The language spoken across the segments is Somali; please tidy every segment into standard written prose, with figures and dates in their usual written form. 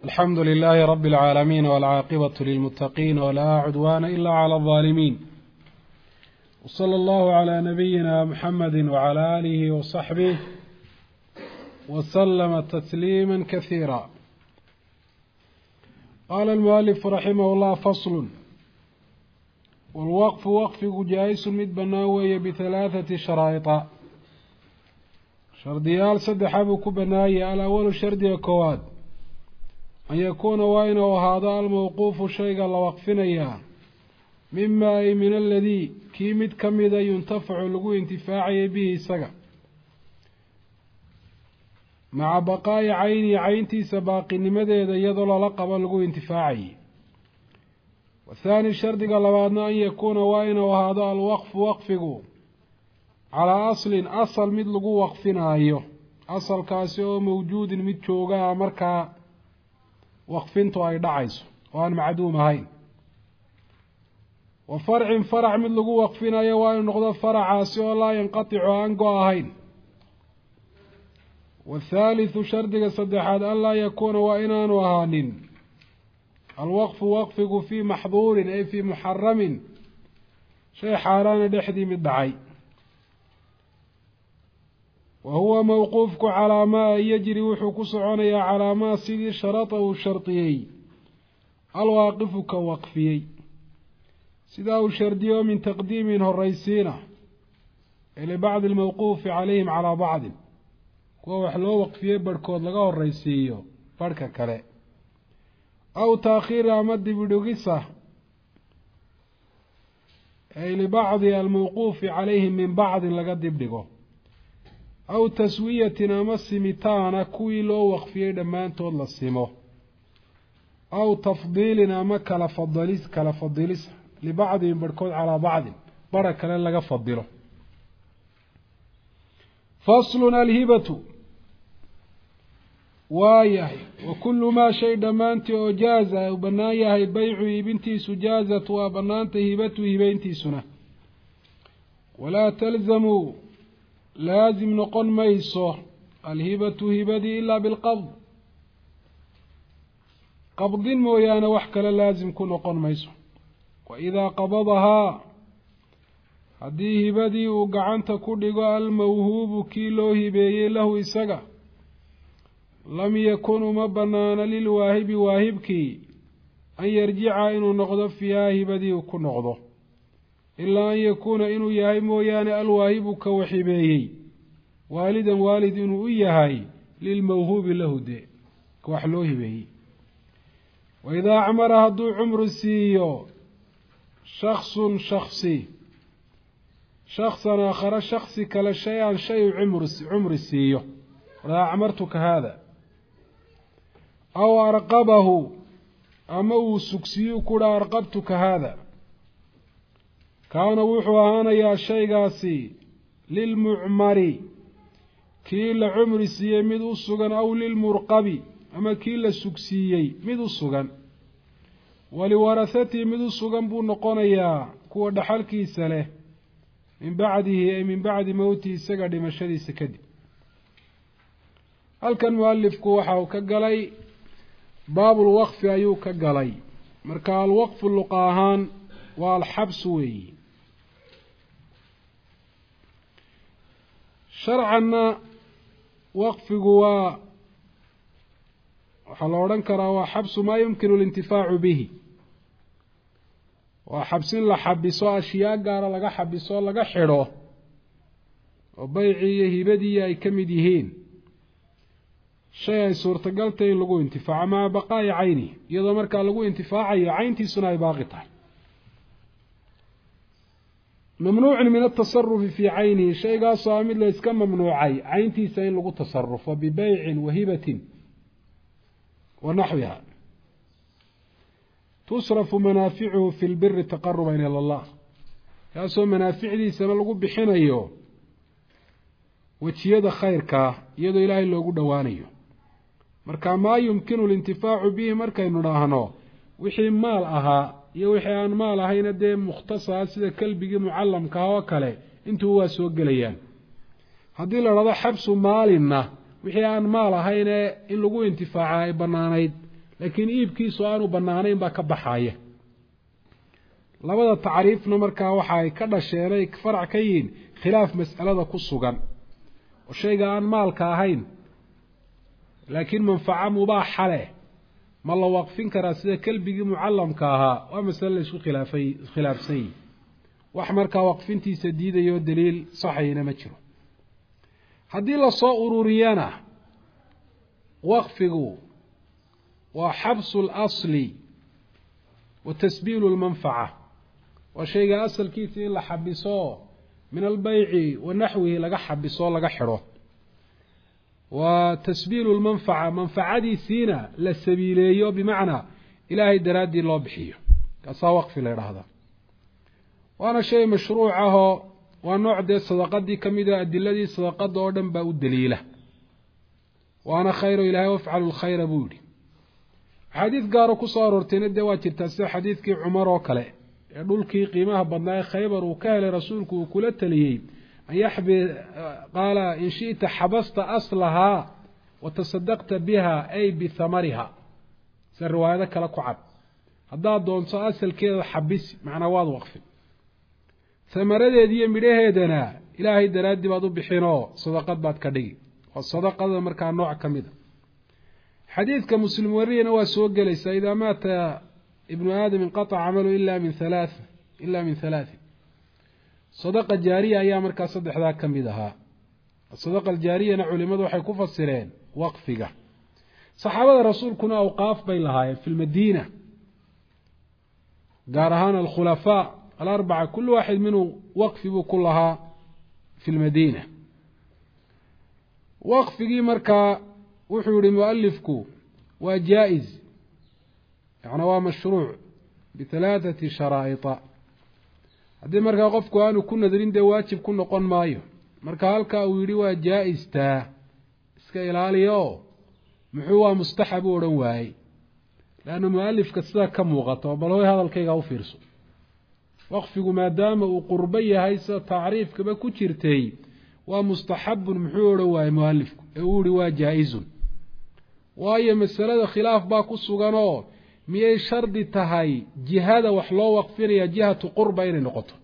الحمد لله رب العالمين والعاقبة للمتقين ولا عدوان إلا على الظالمين، وصلى الله على نبينا محمد وعلى آله وصحبه وسلم تسليما كثيرا. قال المؤلف رحمه الله: فصل. والوقف وقفgu jaa-is mid banaan weeye بثلاثة شharaaئطa shardiyaal saddexa buu ku banaayay. alawalu shardiga koowaad an yakuuna waa inuu ahaado almawquufu shayga la waqfinayaa mima ay min aladii kii mid ka mida yuntafacu lagu intifaacayay bihi isaga maca baqaa'i cayni cayntiisa baaqinimadeeda iyadoo lala qabo lagu intifaacayay. wathaani shardiga labaadna an yakuuna waa inuu ahaado alwaqfu waqfigu calaa aslin asal mid lagu waqfinaayo, asalkaasi oo mawjuudin mid joogaa markaa waqfintu ay dhacayso oo aan macduum ahayn. wa farcin farac mid lagu waqfinayo waa inuu noqdo faracaasi oo laa yanqaticu aan go ahayn. wathaalithu shardiga saddexaad an laa yakuuna waa inaanu ahaanin alwaqfu waqfigu fii maxduurin ay fii muxaramin shay xaaraana dhexdii mid dhacay. wa huwa mawquufku calaa maa yajri wuxuu ku soconayaa calaa maa sidii sharada uu shardiyey alwaaqifu ka waqfiyey, sidaa uu shardiyo min taqdiimin horaysiina libacdi almawquufi calayhim calaa bacdin, kuwa wax loo waqfiyey barhkood laga horaysiiyo barhka kale, aw taakhiiri ama dibidhigisa ay libacdi almawquufi calayhim min bacdin laga dibdhigo, aw taswiyatin ama simitaana kuwii loo waqfiyey dhammaantood la simo, aw tafdiilin ama kala fadilis libacdihim barhkood calaa bacdin bara kale laga fadilo. faslun alhibatu waa yahay wa kullu maa shay dhammaantii oo jaaza uu bannaan yahay baycu iibintiisu jaazat waa bannaantay hibatu hibeyntiisuna. walaa talzamu laasim noqon mayso alhibatu hibadii ilaa bilqabd, qabdin mooyaane wax kale laasim ku noqon mayso. wa idaa qabadahaa haddii hibadii uu gacanta ku dhigo almawhuubu kii loo hibeeyey lahu isaga, lam yakun uma banaana lilwaahibi waahibkii an yarjica inuu noqdo fiihaa hibadii uu ku noqdo, ilaa an yakuuna inuu yahay mooyaane alwaahibu ka waxibeeyey waalidan waalid inuu u yahay lilmawhuubi lahu de ka wax loo hibeeyey. wa idaa acmara hadduu cumri siiyo shaksun shaksi shaksan aakhara shaksi kale shay-an shay cumri siiyo, wadaa acmartuka haada, aw arqabahu ama uu sugsiyo kudha arqabtuka haada, kaana wuxuu ahaanayaa shaygaasi lilmucmari kii la cumri siiyey mid u sugan, aw lilmurqabi ama kii la sugsiiyey mid u sugan, waliwarahatii mid u sugan buu noqonayaa kuwa dhaxalkiisa leh min bacdihi ay min bacdi mowtihi isaga dhimashadiisa kadib. halkan mualifku waxa uu ka galay baabulwaqfi ayuu ka galay. marka alwaqfu luqa ahaan waa alxabsu weeyi, sharcanna waqfigu waxaa la odhan karaa waa xabsu maa yumkinu alintifaacu bihi, waa xabsin la xabiso ashyaa gaara laga xabiso laga xidho oo beycii iyo hibadii ay ka mid yihiin shay ay suurtagaltay in lagu intifaaco maca baqaa'i cayni, iyadoo markaa lagu intifaacayo cayntiisuna ay baaqi tahay. mamnuucun min atasarufi fii caynihi shaygaasoo a mid la iska mamnuucay cayntiisa in lagu tasarufo bibeycin wa hibatin wa naxwiha. tusrafu manaaficuhu fi lbiri taqaruban ila allah, kaasoo manaaficdiisana lagu bixinayo wejiyada khayrkaa iyadoo ilaahay loogu dhowaanayo. marka maa yumkinu alintifaacu bihi markaynu dhaahno wixii maal ahaa iyo wixii aan maal ahayna dee mukhtasaa sida kelbigii mucallamkaha oo kale intuu waa soo gelayaan. haddii la dhahdo xabsu maalinna wixii aan maal ahayne in lagu intifaaca ay bannaanayd laakiin iibkiisu aanu bannaanayn baa ka baxaaya. labada tacriifna markaa waxa ay ka dhasheenay farac ka yihiin khilaaf mas'alada ku sugan oo shayga aan maalka ahayn laakiin manfaco mubaaxa leh ma la waqfin karaa sida kalbigii mucallamka ahaa waa masale la isku khilaafsan yihi wax markaa waqfintiisa diidayo daliil saxayna ma jiro. haddii lasoo ururiyana waqfigu waa xabsu اlasli wa tasbiilu lmanfaca waa shayga asalkiisa in la xabiso min albeyci wa naxwihi laga xabiso laga xidho wa tasbiilu lmanfaca manfacadiisiina la sabiileeyo bimacnaa ilaahay daraaddii loo bixiyo kaasaa waqfi la idhaahdaa. waana shay mashruuc ahoo waa nooc dee sadaqadii ka mid a adiladii sadaqada oo dhan baa u daliila waana khayro ilaahay wafcalu lkhayra buu yihi. axaadiid gaaro ku soo aroortayna dee waa jirtaa sida xadiidkii cumar oo kale ee dhulkii qiimaha badnaa ee Khaybar uu ka helay rasuulku uu kula taliyey an yaxbi qaala in shi'ta xabasta aslahaa wa tasaddaqta biha ay bithamariha sida riwaayado kale ku cad haddaad doonto asalkeeda xabisi macnaa waad waqfin samaradeeda iyo midhaheedana ilaahay daraaddii baad u bixinoo sadaqad baad ka dhigi waa sadaqada markaa nooc ka mid a. xadiidka muslim wariyana waa soo gelaysaa idaa maata ibnu aadam inqataca camalu ila min halaaثin sadaqa jaariya ayaa markaa saddexdaa ka mid ahaa. sadaqa aljaariyana culimadu waxay ku fasireen waqfiga. saxaabada rasuulkuna awqaaf bay lahaayeen fi lmadiina gaar ahaan alkhulafaa alarbaca kul waaxid minhu waqfi buu ku lahaa fi lmadiina. waqfigii markaa wuxuu yihi mualifku waa jaa-is yacni waa mashruuc bihalaathati sharaa'ita haddii markaa qofku aanu ku nadrin dee waajib ku noqon maayo. marka halkaa uu yidhi waa jaa-istaa iska ilaaliya oo muxuu waa mustaxab u odhan waayey leanna mualifka sidaa ka muuqato bal hoy hadalkayga u fiirso. waqfigu maadaama uu qurbo yahay sida tacriifkaba ku jirtay waa mustaxabun muxuu odhan waayey mualifku ee uu yihi waa jaa-izun waayo masalada khilaaf baa ku suganoo miyay shardi tahay jihada wax loo waqfinaya jihatu qurba inay noqoto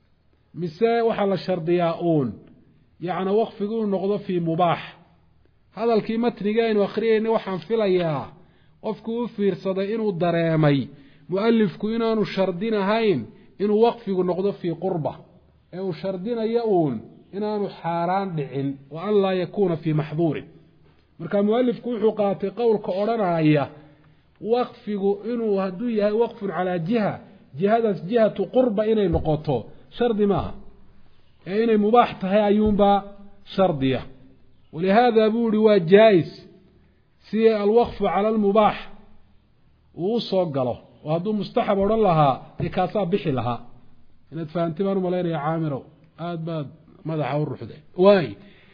mise waxaa la shardiyaa uun yacni waqfigu inuu noqdo fii mubaax. hadalkii matniga aynu akhriyayna waxaan filayaa qofku u fiirsaday inuu dareemay mualifku inaanu shardin ahayn inuu waqfigu noqdo fii qurba ee uu shardinayo uun inaanu xaaraan dhicin wa an laa yakuuna fii maxduurin. marka mualifku wuxuu qaatay qowlka odhanaya waqfigu inuu hadduu yahay waqfun calaa jihadaas jihatu qurba inay noqoto shardi maaha ee inay mubaax tahay ayuunbaa shardiya. walihaada buu ihi waa jaa-is si alwaqfu cala almubaax uu u soo galo oo hadduu mustaxab odhan lahaa dee kaasaa bixi lahaa. inaad fahanti baan u malaynaya caamirow aada baad madaxa u ruxday waay.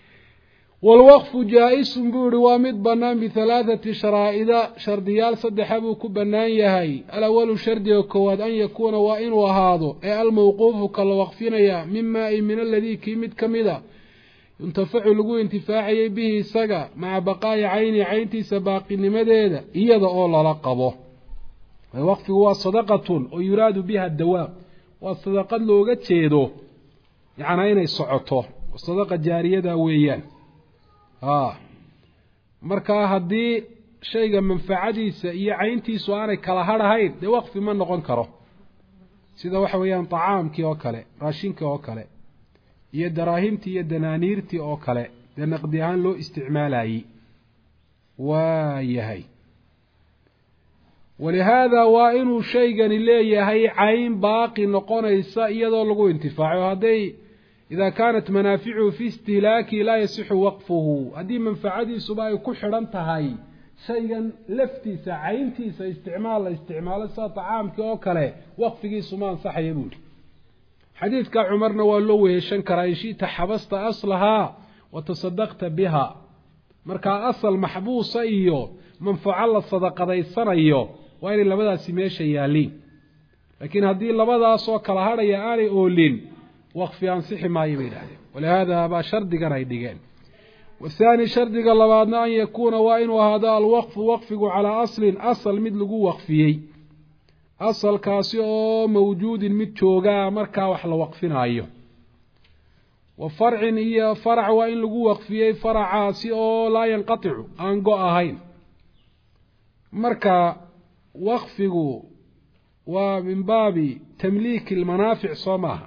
waalwaqfu jaa-isun buu ihi waa mid bannaan bihalaathati sharaa'ida shardiyaal saddexa buu ku bannaan yahay. alawalu shardiga koowaad an yakuuna waa inuu ahaado ee almawquufu ka la waqfinaya mima ay min aladii kii mid ka mida yuntafacu lagu intifaacayay bihi isaga maca baqaa'i cayni cayntiisa baaqinimadeeda iyada oo lala qabo. waqfigu waa sadaqatun oo yuraadu biha dawaab waa sadaqad looga jeedo yacnaa inay socoto sadaqa jaariyada weeyaan. markaa haddii shayga manfacadiisa iyo cayntiisu aanay kala hadhahayn dee waqfi ma noqon karo sida waxa weeyaan tacaamkii oo kale raashinkii oo kale iyo daraahimtii iyo danaaniirtii oo kale dee naqdi ahaan loo isticmaalayey waa yahay. walihaada waa inuu shaygani leeyahay cayn baaqi noqonaysa iyadoo lagu intifaaco hadday idaa kaanat manaaficuhu fi istihlaaki laa yasixu waqfuhu haddii manfacadiisuba ay ku xidhan tahay shaygan laftiisa cayntiisa isticmaal la isticmaalo sida tacaamkii oo kale waqfigiisu ma ansaxaya buuhi. xadiidka cumarna waa loo weheshan karaa in shi'ta xabasta aslahaa wa tasadaqta biha. markaa asal maxbuusa iyo manfaco la sadaqadaysanayo waa inay labadaasi meesha yaaliin. laakiin haddii labadaasoo kala hadhaya aanay oolin waqfi ansixi maayo bay yidhahdeen. walihaada baa shardigan ay dhigeen. والثاني شرط لبادنا أن يكون وإن هذا الوقف وقفه على أصل مثل وقفيه أصل كاسيو موجود متشوغا مركا وحلا وقفنا أيه وفرع هي فرع وإن لقو وقفيه فرع عاسيو لا ينقطع أنقو أهين مركا وقفه ومن باب تمليك المنافع صماها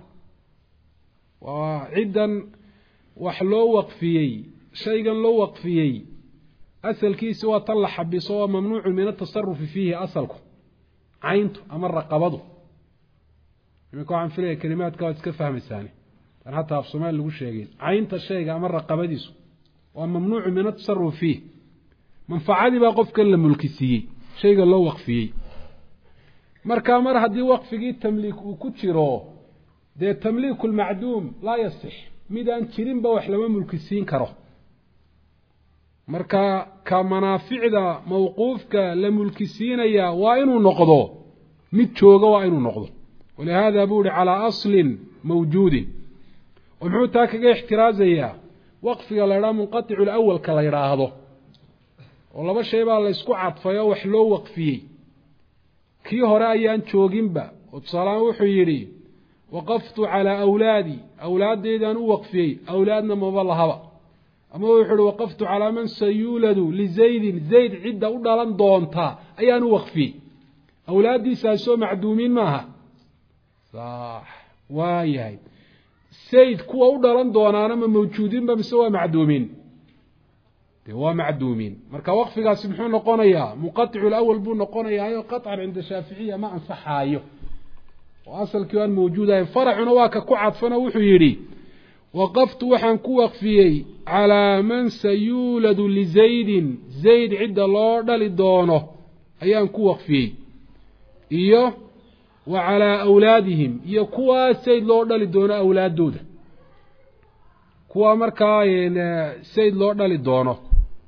وعدا وحلو وقفيه شيئا لو وقفيه أصل كيس وطلع حبيسه ممنوع من التصرف فيه أصلكم عينته أمر قبضه يكون عن فيه كلمات كانت كفهم الثاني أنا حتى في الصومال اللي قلت شيئين عينت الشيء أمر قبضيسه وممنوع من التصرف فيه منفعة بقى قف كل ملكسيه شيئا لو وقفيه مركا مر هدي وقفيه تمليك وكتشيروه ده تمليك المعدوم لا يصح ميدان تشيرين بوح لما ملكسين كره marka ka manaaficda mawquufka la mulkisiinaya waa inuu noqdo mid jooga waa inuu noqdo walaahada buuri ala aslin mawjuudin wuxuu taa kaga ixtiraazaya waqfiga la yiraahdo munqati'u al-awwal ka la yiraahdo oo laba shay baa la isku cadfayo wax loo waqfiyay kii hore ayaan jooginba oo salaam wuxuu yiri waqaftu ala awlaadi awlaadeydan u waqfiyay awlaadna ma walahaba أما وحده وقفت على من سيولد لزيد زيد عدة ودلان دونتا أيان وقفي أولادي ساسو معدومين معها صح وايهاي سيد كوا ودلان دونانا من موجودين بمسوا معدومين هو معدومين مركا وقفي قاسمحون نقونيا مقطع الأول بون نقونيا قطعا عند الشافعية ما أنصحها أيه وأصل كوان موجودة فرع نواك كعد فنوحو يري وقفت وحن كوقفيي على من سيولد لزيد زيد عند الله دلدونه أيان كوقفيي إيوه وعلى أولادهم يكوا سيد الله دلدونه أولاد دودة كوا مركاين سيد الله دلدونه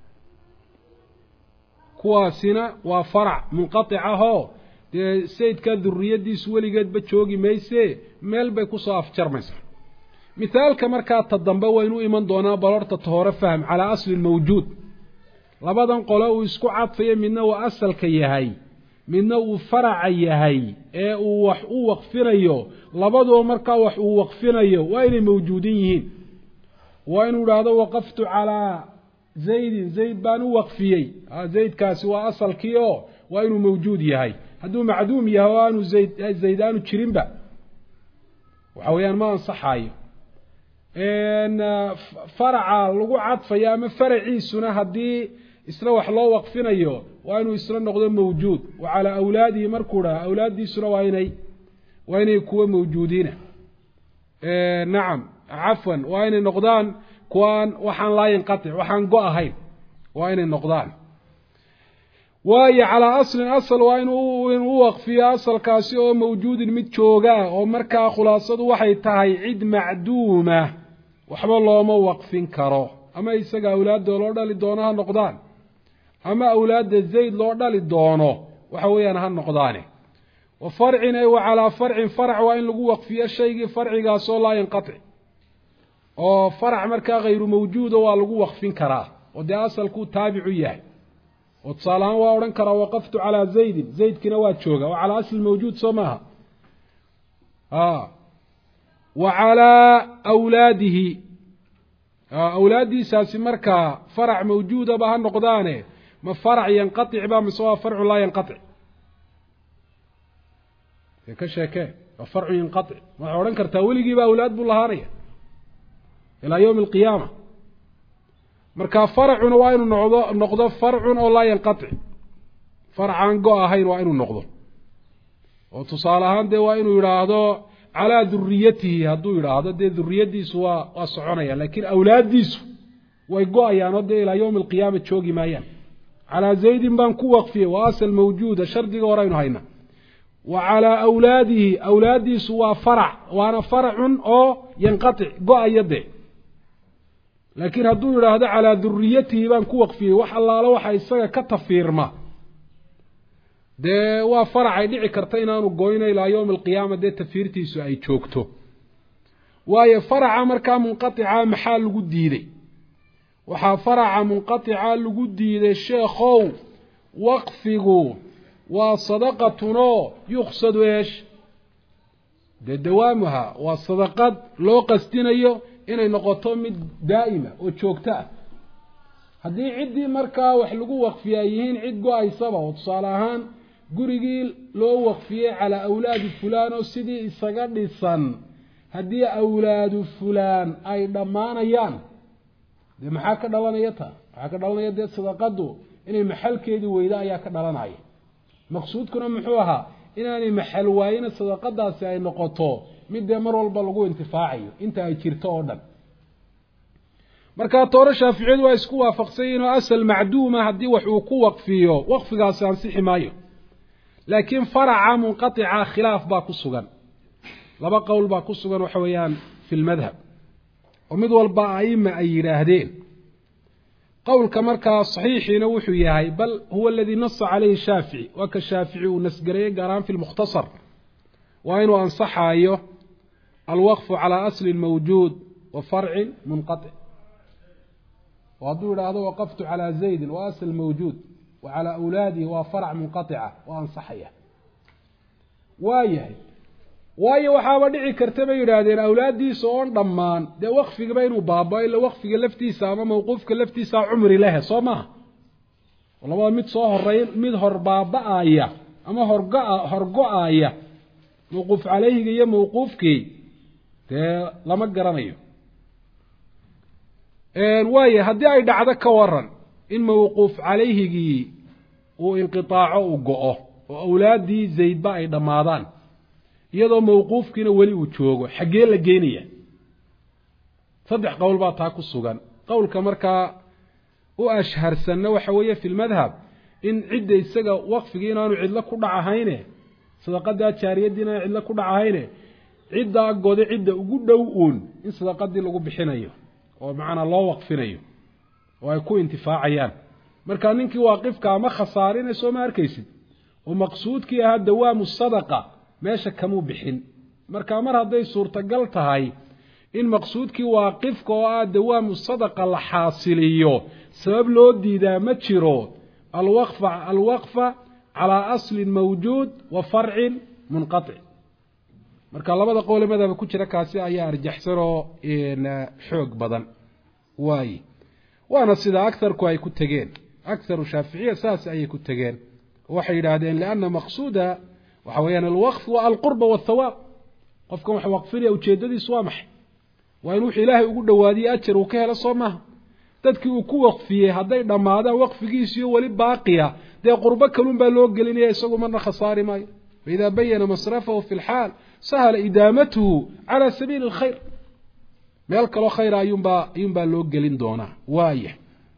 كوا سنة وفرع منقطعه سيد كذرية دي سولي قد بتشوقي ميسي ميل بيكو صاف شرمسه مثال كمركات تضمبا وينو إيمان دونا بلورتا تهورا فهم على أصل الموجود لبادان قولوا يسكو عطفية منه وأصل كيهاي منه وفرع يهاي وحقو وقفنايو لبادو مركا وحقو وقفنايو وين موجودين وينو هذا وقفت على زيد بانو وقفيي زيد كاسوا أصل كيو وينو موجود يهاي هدو معدوم يهوانو زيدانو تشرينبا وحويان ما انصحايو إن فرع لغو عطفيا ما فرعيسنا هدي إسنا وحلو وقفنايو وإنو إسنا نقدم موجود وعلى أولادي مركورا أولادي إسنا وإن يكون موجودين نعم عفوا وإن النقدان كوان وحن لا ينقطع وحن قاهين وإن النقدان وهي على أصل وإن وقفي أصل كاسيو موجود متشوغا ومركا خلاصة وحي تاي عد معدومة وحب الله ما وقفين كرو أما يساق أولاد لوردا لدونها النقدان أما أولاد الزيد لوردا لدونه وحويانها النقدان وفرعنا وعلى فرع وإن لقو وقفي الشيء فرع قاسو لا ينقطع وفرع مركا غير موجود ولقو وقفين كراه ودي أصل كو تابعيه وتصالان وأورن كرا وقفت على زيد كنوات شوغا وعلى أصل موجود سماها وعلى أولاده أولادي ساسي مركا فرع موجودة بها النقدانه ما فرع ينقطع بها مسوا فرع لا ينقطع كشاكا فرع ينقطع ما أورن كرتا ولقي بها أولاد باللهارية إلى يوم القيامة marka farcuna waa inuu noqdo farcun oo la yanqati farcan go'ahayn waa inuu noqdo oo tusaalahan de waa inuu yiraahdo ala durriyatihi haduu yiraahdo de durriyadiisu waa soconaya laakiin awlaadiisu way go'ayaan oo de ila yawm alqiyaamah joogi maayaan ala zaydin baan ku waqfiyay waa asal mawjuuda shardiga horaynu hayna wa ala awlaadiisu waa farac waana farcun oo yanqati go'ayade لكن هدو هذا على ذريته بان كو وقفيه wax allaala waxa isaga ka tafiirma de waa faracay dhici karta inaanu gooynay ilaa yawm alqiyaama de tafiirtiisu ay joogto waayo faraca marka munqati'a maxaa lagu diiday waxaa faraca munqatica lagu diiday sheekhow waqfigu waa sadaqatunoo yuqsadu eesh dee dawaamuha waa sadaqad loo qasdinayo inay noqoto mid daa'ima oo joogto ah haddii ciddii markaa wax lagu waqfiyaa yihiin cid go-aysaba oo tusaale ahaan gurigii loo waqfiyey calaa awlaadi fulaan oo sidii isaga dhisan haddii awlaadu fulaan ay dhammaanayaan dee maxaa ka dhalanaya waxaa ka dhalanaya dee sadaqadu inay maxalkeedii weyda ayaa ka dhalanaya maqsuudkuna muxuu ahaa inaanay maxal waayina sadaqadaasi ay noqoto mid dee mar walba lagu intifaacayo inta ay jirto oo dhan markaa tooro shaaficiyadu waa isku waafaqsan yihiin oo asal macduuma haddii wax uu ku waqfiyo waqfigaasi ansixi maayo laakiin faraca munqatica khilaaf baa ku sugan laba qowl baa ku sugan waxa weeyaan fi lmadhab oo mid walba aima ay yidhaahdeen qowlka markaa saxiixiina wuxuu yahay bal huwa aladii nasa calayhi shaafici waa ka shaafici uu nasgareeyey gaar ahaan fi lmukhtasar waa inuu ansaxaayo alwaqfu calaa aslin mawjuud wa farcin munqatic oo hadduu yidhaahdo waqaftu calaa zaydin waa asl mawjuud wa calaa awlaadihi waa farc munqatica waa ansaxaya waayahay waayo waxaaba dhici karta bay yidhaahdeen awlaaddiisa oon dhammaan dee waqfigaba inuu baaba-o ila waqfiga laftiisa ama mawquufka laftiisa cumri lehe soo maaha oo labada mid soo horeey mid hor baaba-aya ama horgo-aya mawquuf caleyhiga iyo mawquufkii dee lama garanayo waaye haddii ay dhacdo ka waran in mawquuf caleyhigii uu inqitaaco u go-o oo awlaaddii zaydba ay dhammaadaan iyadoo mawquufkiina weli uu joogo xaggee la geynaya saddex qowl baa taa ku sugan qowlka markaa u ashharsanna waxa weeye fi lmadhab in cidda isaga waqfigii inaanu cidlo ku dhacahayne sadaqadaa jaariyadii inaanu cidlo ku dhacahayne ciddaa gode cidda ugu dhow uun in sadaqadii lagu bixinayo oo macnaa loo waqfinayo oo ay ku intifaacayaan markaa ninkii waaqifka ama khasaarinayso ma arkaysid oo maqsuudkii ahaa dawaamu sadaqa meesha kamuu bixin markaa mar hadday suurtagal tahay in maqsuudkii waaqifka oo ah dawaamu sadaqa la xaasiliyo sabab loo diidaa ma jiro alwaqfa calaa aslin mawjuud wa farcin munqatic marka labada qowle madhaba ku jira kaasi ayaa arjaxsan oo xoog badan waaye waana sida agarku ay ku tegeen agaru shaaficiya saas ayay ku tegeen waxay yidhaahdeen lianna maqsuuda waxa weeyaan alwaqf waa alqurba waathawaab qofkan wax waqfinaya ujeedadiisu waa maxay waa in wuxuu ilaahay ugu dhawaadiye ajar uu ka helo soo maaha dadkii uu ku waqfiyey hadday dhammaadaan waqfigiisiyo weli baaqiya dee qurbo kalun baa loo gelinaya isagu marna khasaari maayo faidaa bayana masrafahu fi lxaal sahala idaamatuhu calaa sabiili alkhayr meel kaloo khayra ayuunbaa loo gelin doonaa waaya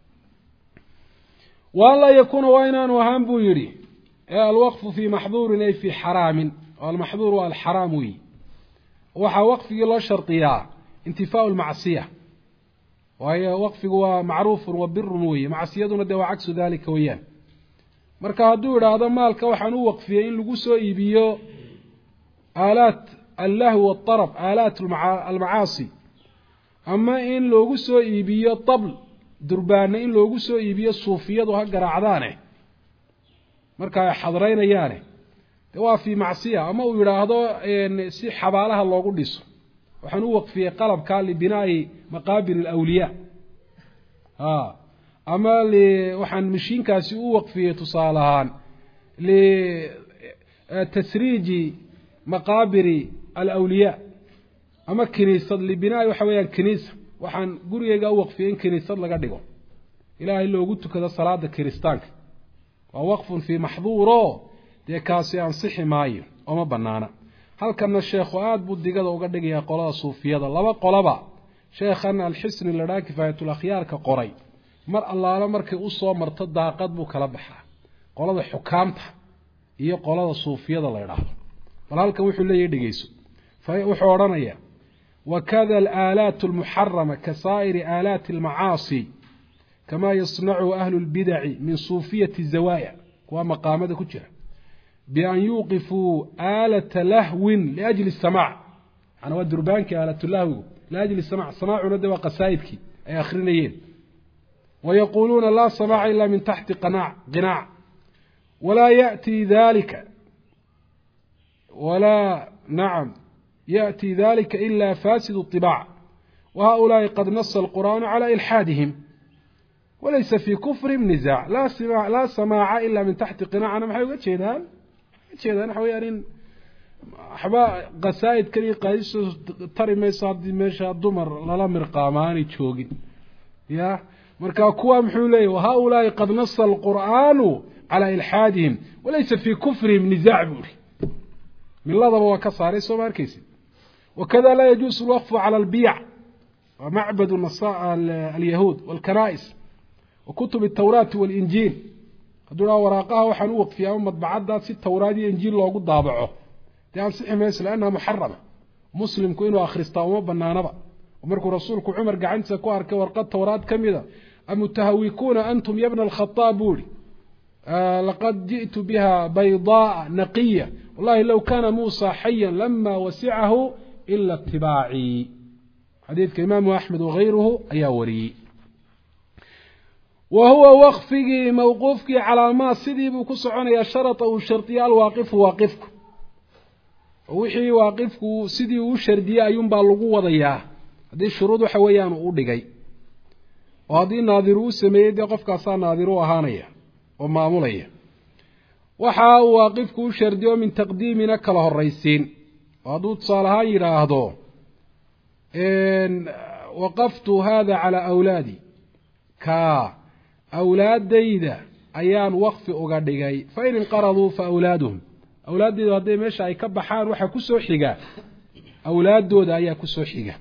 waan laa yakuuna waa inaanu ahaan buu yidhi alwaqfu fii maxduurin ay fii xaraamin almaxduur waa alxaraam weyi waxaa waqfigii loo shardiyaa intifaau lmacsiya waayo waqfigu waa macruufun wa birun weeye macsiyaduna dee waa cagsu dalika weeyaan marka hadduu idhaahdo maalka waxaan u waqfiyey in lagu soo iibiyo aalaat allahwi waaarab aalaat almacaasi ama in loogu soo iibiyo tabl durbaana in loogu soo iibiyo suufiyadu ha garaacdaane marka ay xadraynayaane de waa fii macsiya ama uu yidhaahdo si xabaalaha loogu dhiso waxaan u waqfiyey qalabka libinaa'i maqaabir alawliyaa ama waxaan mashiinkaasi u waqfiyey tusaale ahaan litasriiji maqaabiri alawliyaa ama kiniisad libinaa'i waxa weeyaan kiniisa waxaan gurigeyga u waqfiyey in kiniisad laga dhigo ilaahay loogu tukado salaada kiristaanka waa waqfun fii maxduuro dee kaasi ansixi maayo ooma banaana halkana sheekhu aada buu digada uga dhigayaa qolada suufiyada laba qolaba sheekhan alxisni ladhaan kifaayatl akhyaarka qoray mar allaala markay usoo marto daaqad buu kala baxaa qolada xukaamta iyo qolada suufiyada la idhaahdo bal halkan wuxuu leeyahy dhegeyso wuxuu odhanayaa wakada alaalaat almuxarama ka saa'iri aalaati almacaasi kamaa yasnacu ahlu lbidaci min suufiyati zawaaya kuwaa maqaamada ku jira bian yuuqifuu aalata lahwin liajli samaac waa durbaankii aalatulahwigu liajli samac samaacuna de waa qasaa'idkii ay akrinayeen ويقولون لا سماع إلا من تحت قناع ولا يأتي ذلك يأتي ذلك إلا فاسد الطباع، وهؤلاء قد نص القرآن على إلحادهم، وليس في كفر نزاع. لا سماع إلا من تحت قناع. أنا محيوغة جيدان حويارين أحباء قسائد كري قايس تري ميساد ميشا دمر للا مرقاماني تشوغين يا مركا كوا محولي، وهؤلاء قد نص القرآن على إلحادهم وليس في كفرهم نزاع بوري من الله ضبوا كصاري سومار كيسي. وكذا لا يجوز الوقف على البيع ومعبد اليهود والكنائس وكتب التوراة والإنجيل، هدونا وراقها وحنوق فيها مطبعات ذات ست توراة إنجيل لو قد ضابعه يعني صحيح ميس لأنها محرمة. مسلم كوينو آخرستا وما بنانبا، ومركو رسولك عمر قعنسا كوارك ورقات توراة كميدا أمتهويكون أنتم يا ابن الخطاب لقد جئت بها بيضاء نقية والله لو كان موسى حيا لما وسعه إلا اتباعي. حديث كإمام أحمد وغيره أياوري. وهو وقفك موقوفك على ما سيدي بكسعون يا شرط أو شرطي الواقف واقفك وحي واقفك سيدي وشردي أيوم بالغو وضياه. هذه الشروط حويان أودقي، وهذه ناظرو سميد يقفك أصلا ناظرو أهانية ومامولية. وحا واقفك شرديو من تقديمنا كله الرئيسين، وهذا تصالها يراهدو إن وقفت هذا على أولادي كأولاد ديدا أيان وقف أقدقي فإن انقرضوا فأولادهم أولاد ديدا هذي ماشي أي كبحان وحا كسو حقا أولاد دودا أيا كسو حقا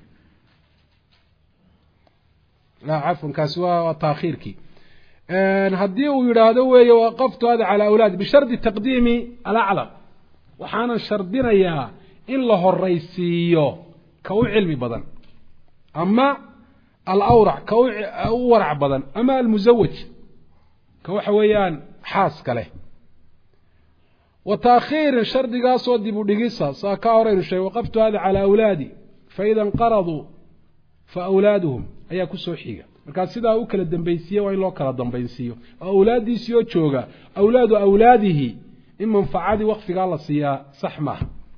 لا عفوا كاسوا وتاخيرك هديه يرادو وقفت هذا على أولادي بشرط تقديمي الأعلى وحانا شردنا يا إن له الرئيسيو كو علمي بدن أما الأورع كو أورع بدن أما المزوج كو حويان حاس كله. وتأخير شرط قاسو ديبو ديقيسا ساكاورين شيء وقفت هذا على أولادي فإذا انقرضوا فأولادهم أيا كسو حيقا marka sida uu kala dambaysiyo waa in loo kala dambaysiyo awlaadiisiyo jooga awlaadihi in manfaacadi waqfiga la siiya sax ma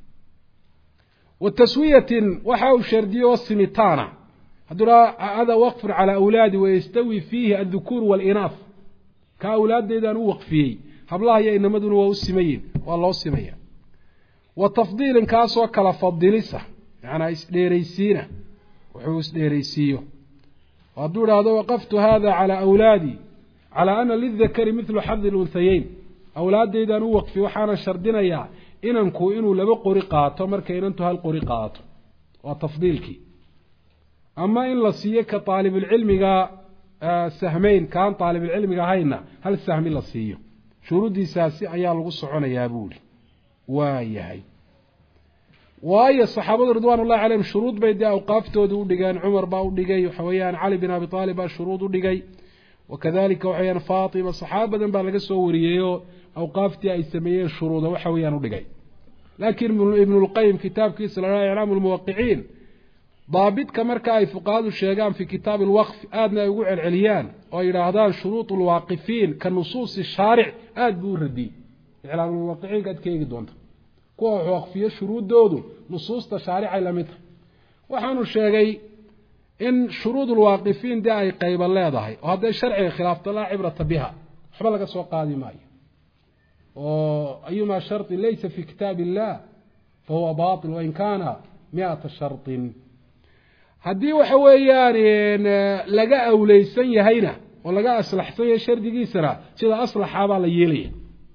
والتسويه waxa uu shardiyo simitana hadura hada waqf ala awlaadi wa yastawi fihi adh-dhukur wal-inath ka awlaadeedan uu waqfiyay hablaha iyo inamaduna waa u simayeen waa loo simaya wa tafdiilin kaasoo kala fadilisa yaana isdheeraysiina wuxuu isdheeraysiyo وأدور هذا وقفت هذا على أولادي على أن للذكر مثل حظ الأنثيين أولادي إذا نوقف وحانا شردنا يا إننكو إنو لبقوا رقات ومرك إننتو هالقرقات وتفضيلك. أما إن لسيك طالب العلم سهمين كان طالب العلم هاينا هل السهم لسيه شروط ساسي أيال غصعون يا بولي وايهي واي الصحابة رضوان الله عليهم شروط بيدي أوقافته دقان عمر باو دقاي وحويان علي بن أبي طالب شروط دقاي وكذلك وحويان فاطمة الصحابة بلغ سوريو أوقافتي أي سمية شروط وحويان دقاي. لكن ابن القيم كتاب كيس إعلام الموقعين ضابط كمركا أي فقاد الشيغان في كتاب الوقف آدنا يقول العليان وإلى هذا شروط الواقفين كنصوص الشارع آد بوردي إعلام الموقعين قد كي يقدون kuwa waqfiyo shuruudoodu nusuusta shaarica la mid waxaanu sheegay in shuruudul waaqifiin daa ay qayb leedahay oo haday sharciga khilaafto la cibrata biha waxba laga soo qaadi maayo oo ayuma sharti laysa fi kitaabillah fa huwa baatil wa in kana 100 shart hadii waxa weeyaan laga awleysan yahayna oo laga aslaxsan yahay shardigiisana sida aslaxaba la yeelay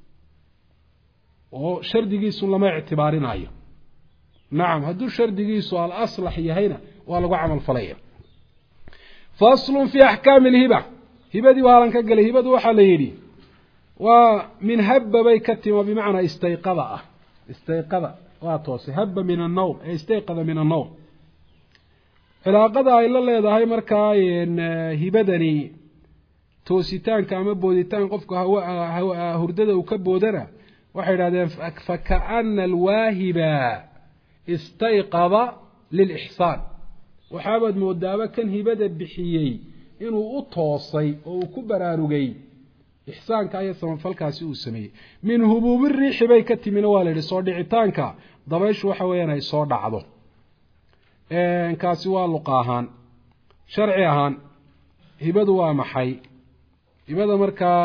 وشردقيسو لما اعتبارنا أيه. نعم هدو شردقيسو الأصلح يهينا ولو عمل فليه. فصل في أحكام الهبة هبة دي وهلان كقل هبة دي وحاليدي ومن هب بيكتم بمعنى استيقظ واتوسي هب من النوم استيقظ من النوم فلا إلا الله يضاهي مركاين هبدني توسيتان كامل بوديتان قفك هردده وكبودنا waxay yiraahdeen faka'anna alwaahiba istayqadha lilihsan waxaabad moodaaba kan hibada bixiyay inuu u toosay oo uu ku baraarugay ixsaanka iyo samafalkaasi uu sameeyey min hubuubi riixi bay ka timina waa la yidhi soo dhicitaanka dabayshu waxa weeyaan ay soo dhacdo kaasi waa luqa ahaan sharci ahaan hibadu waa maxay hibada markaa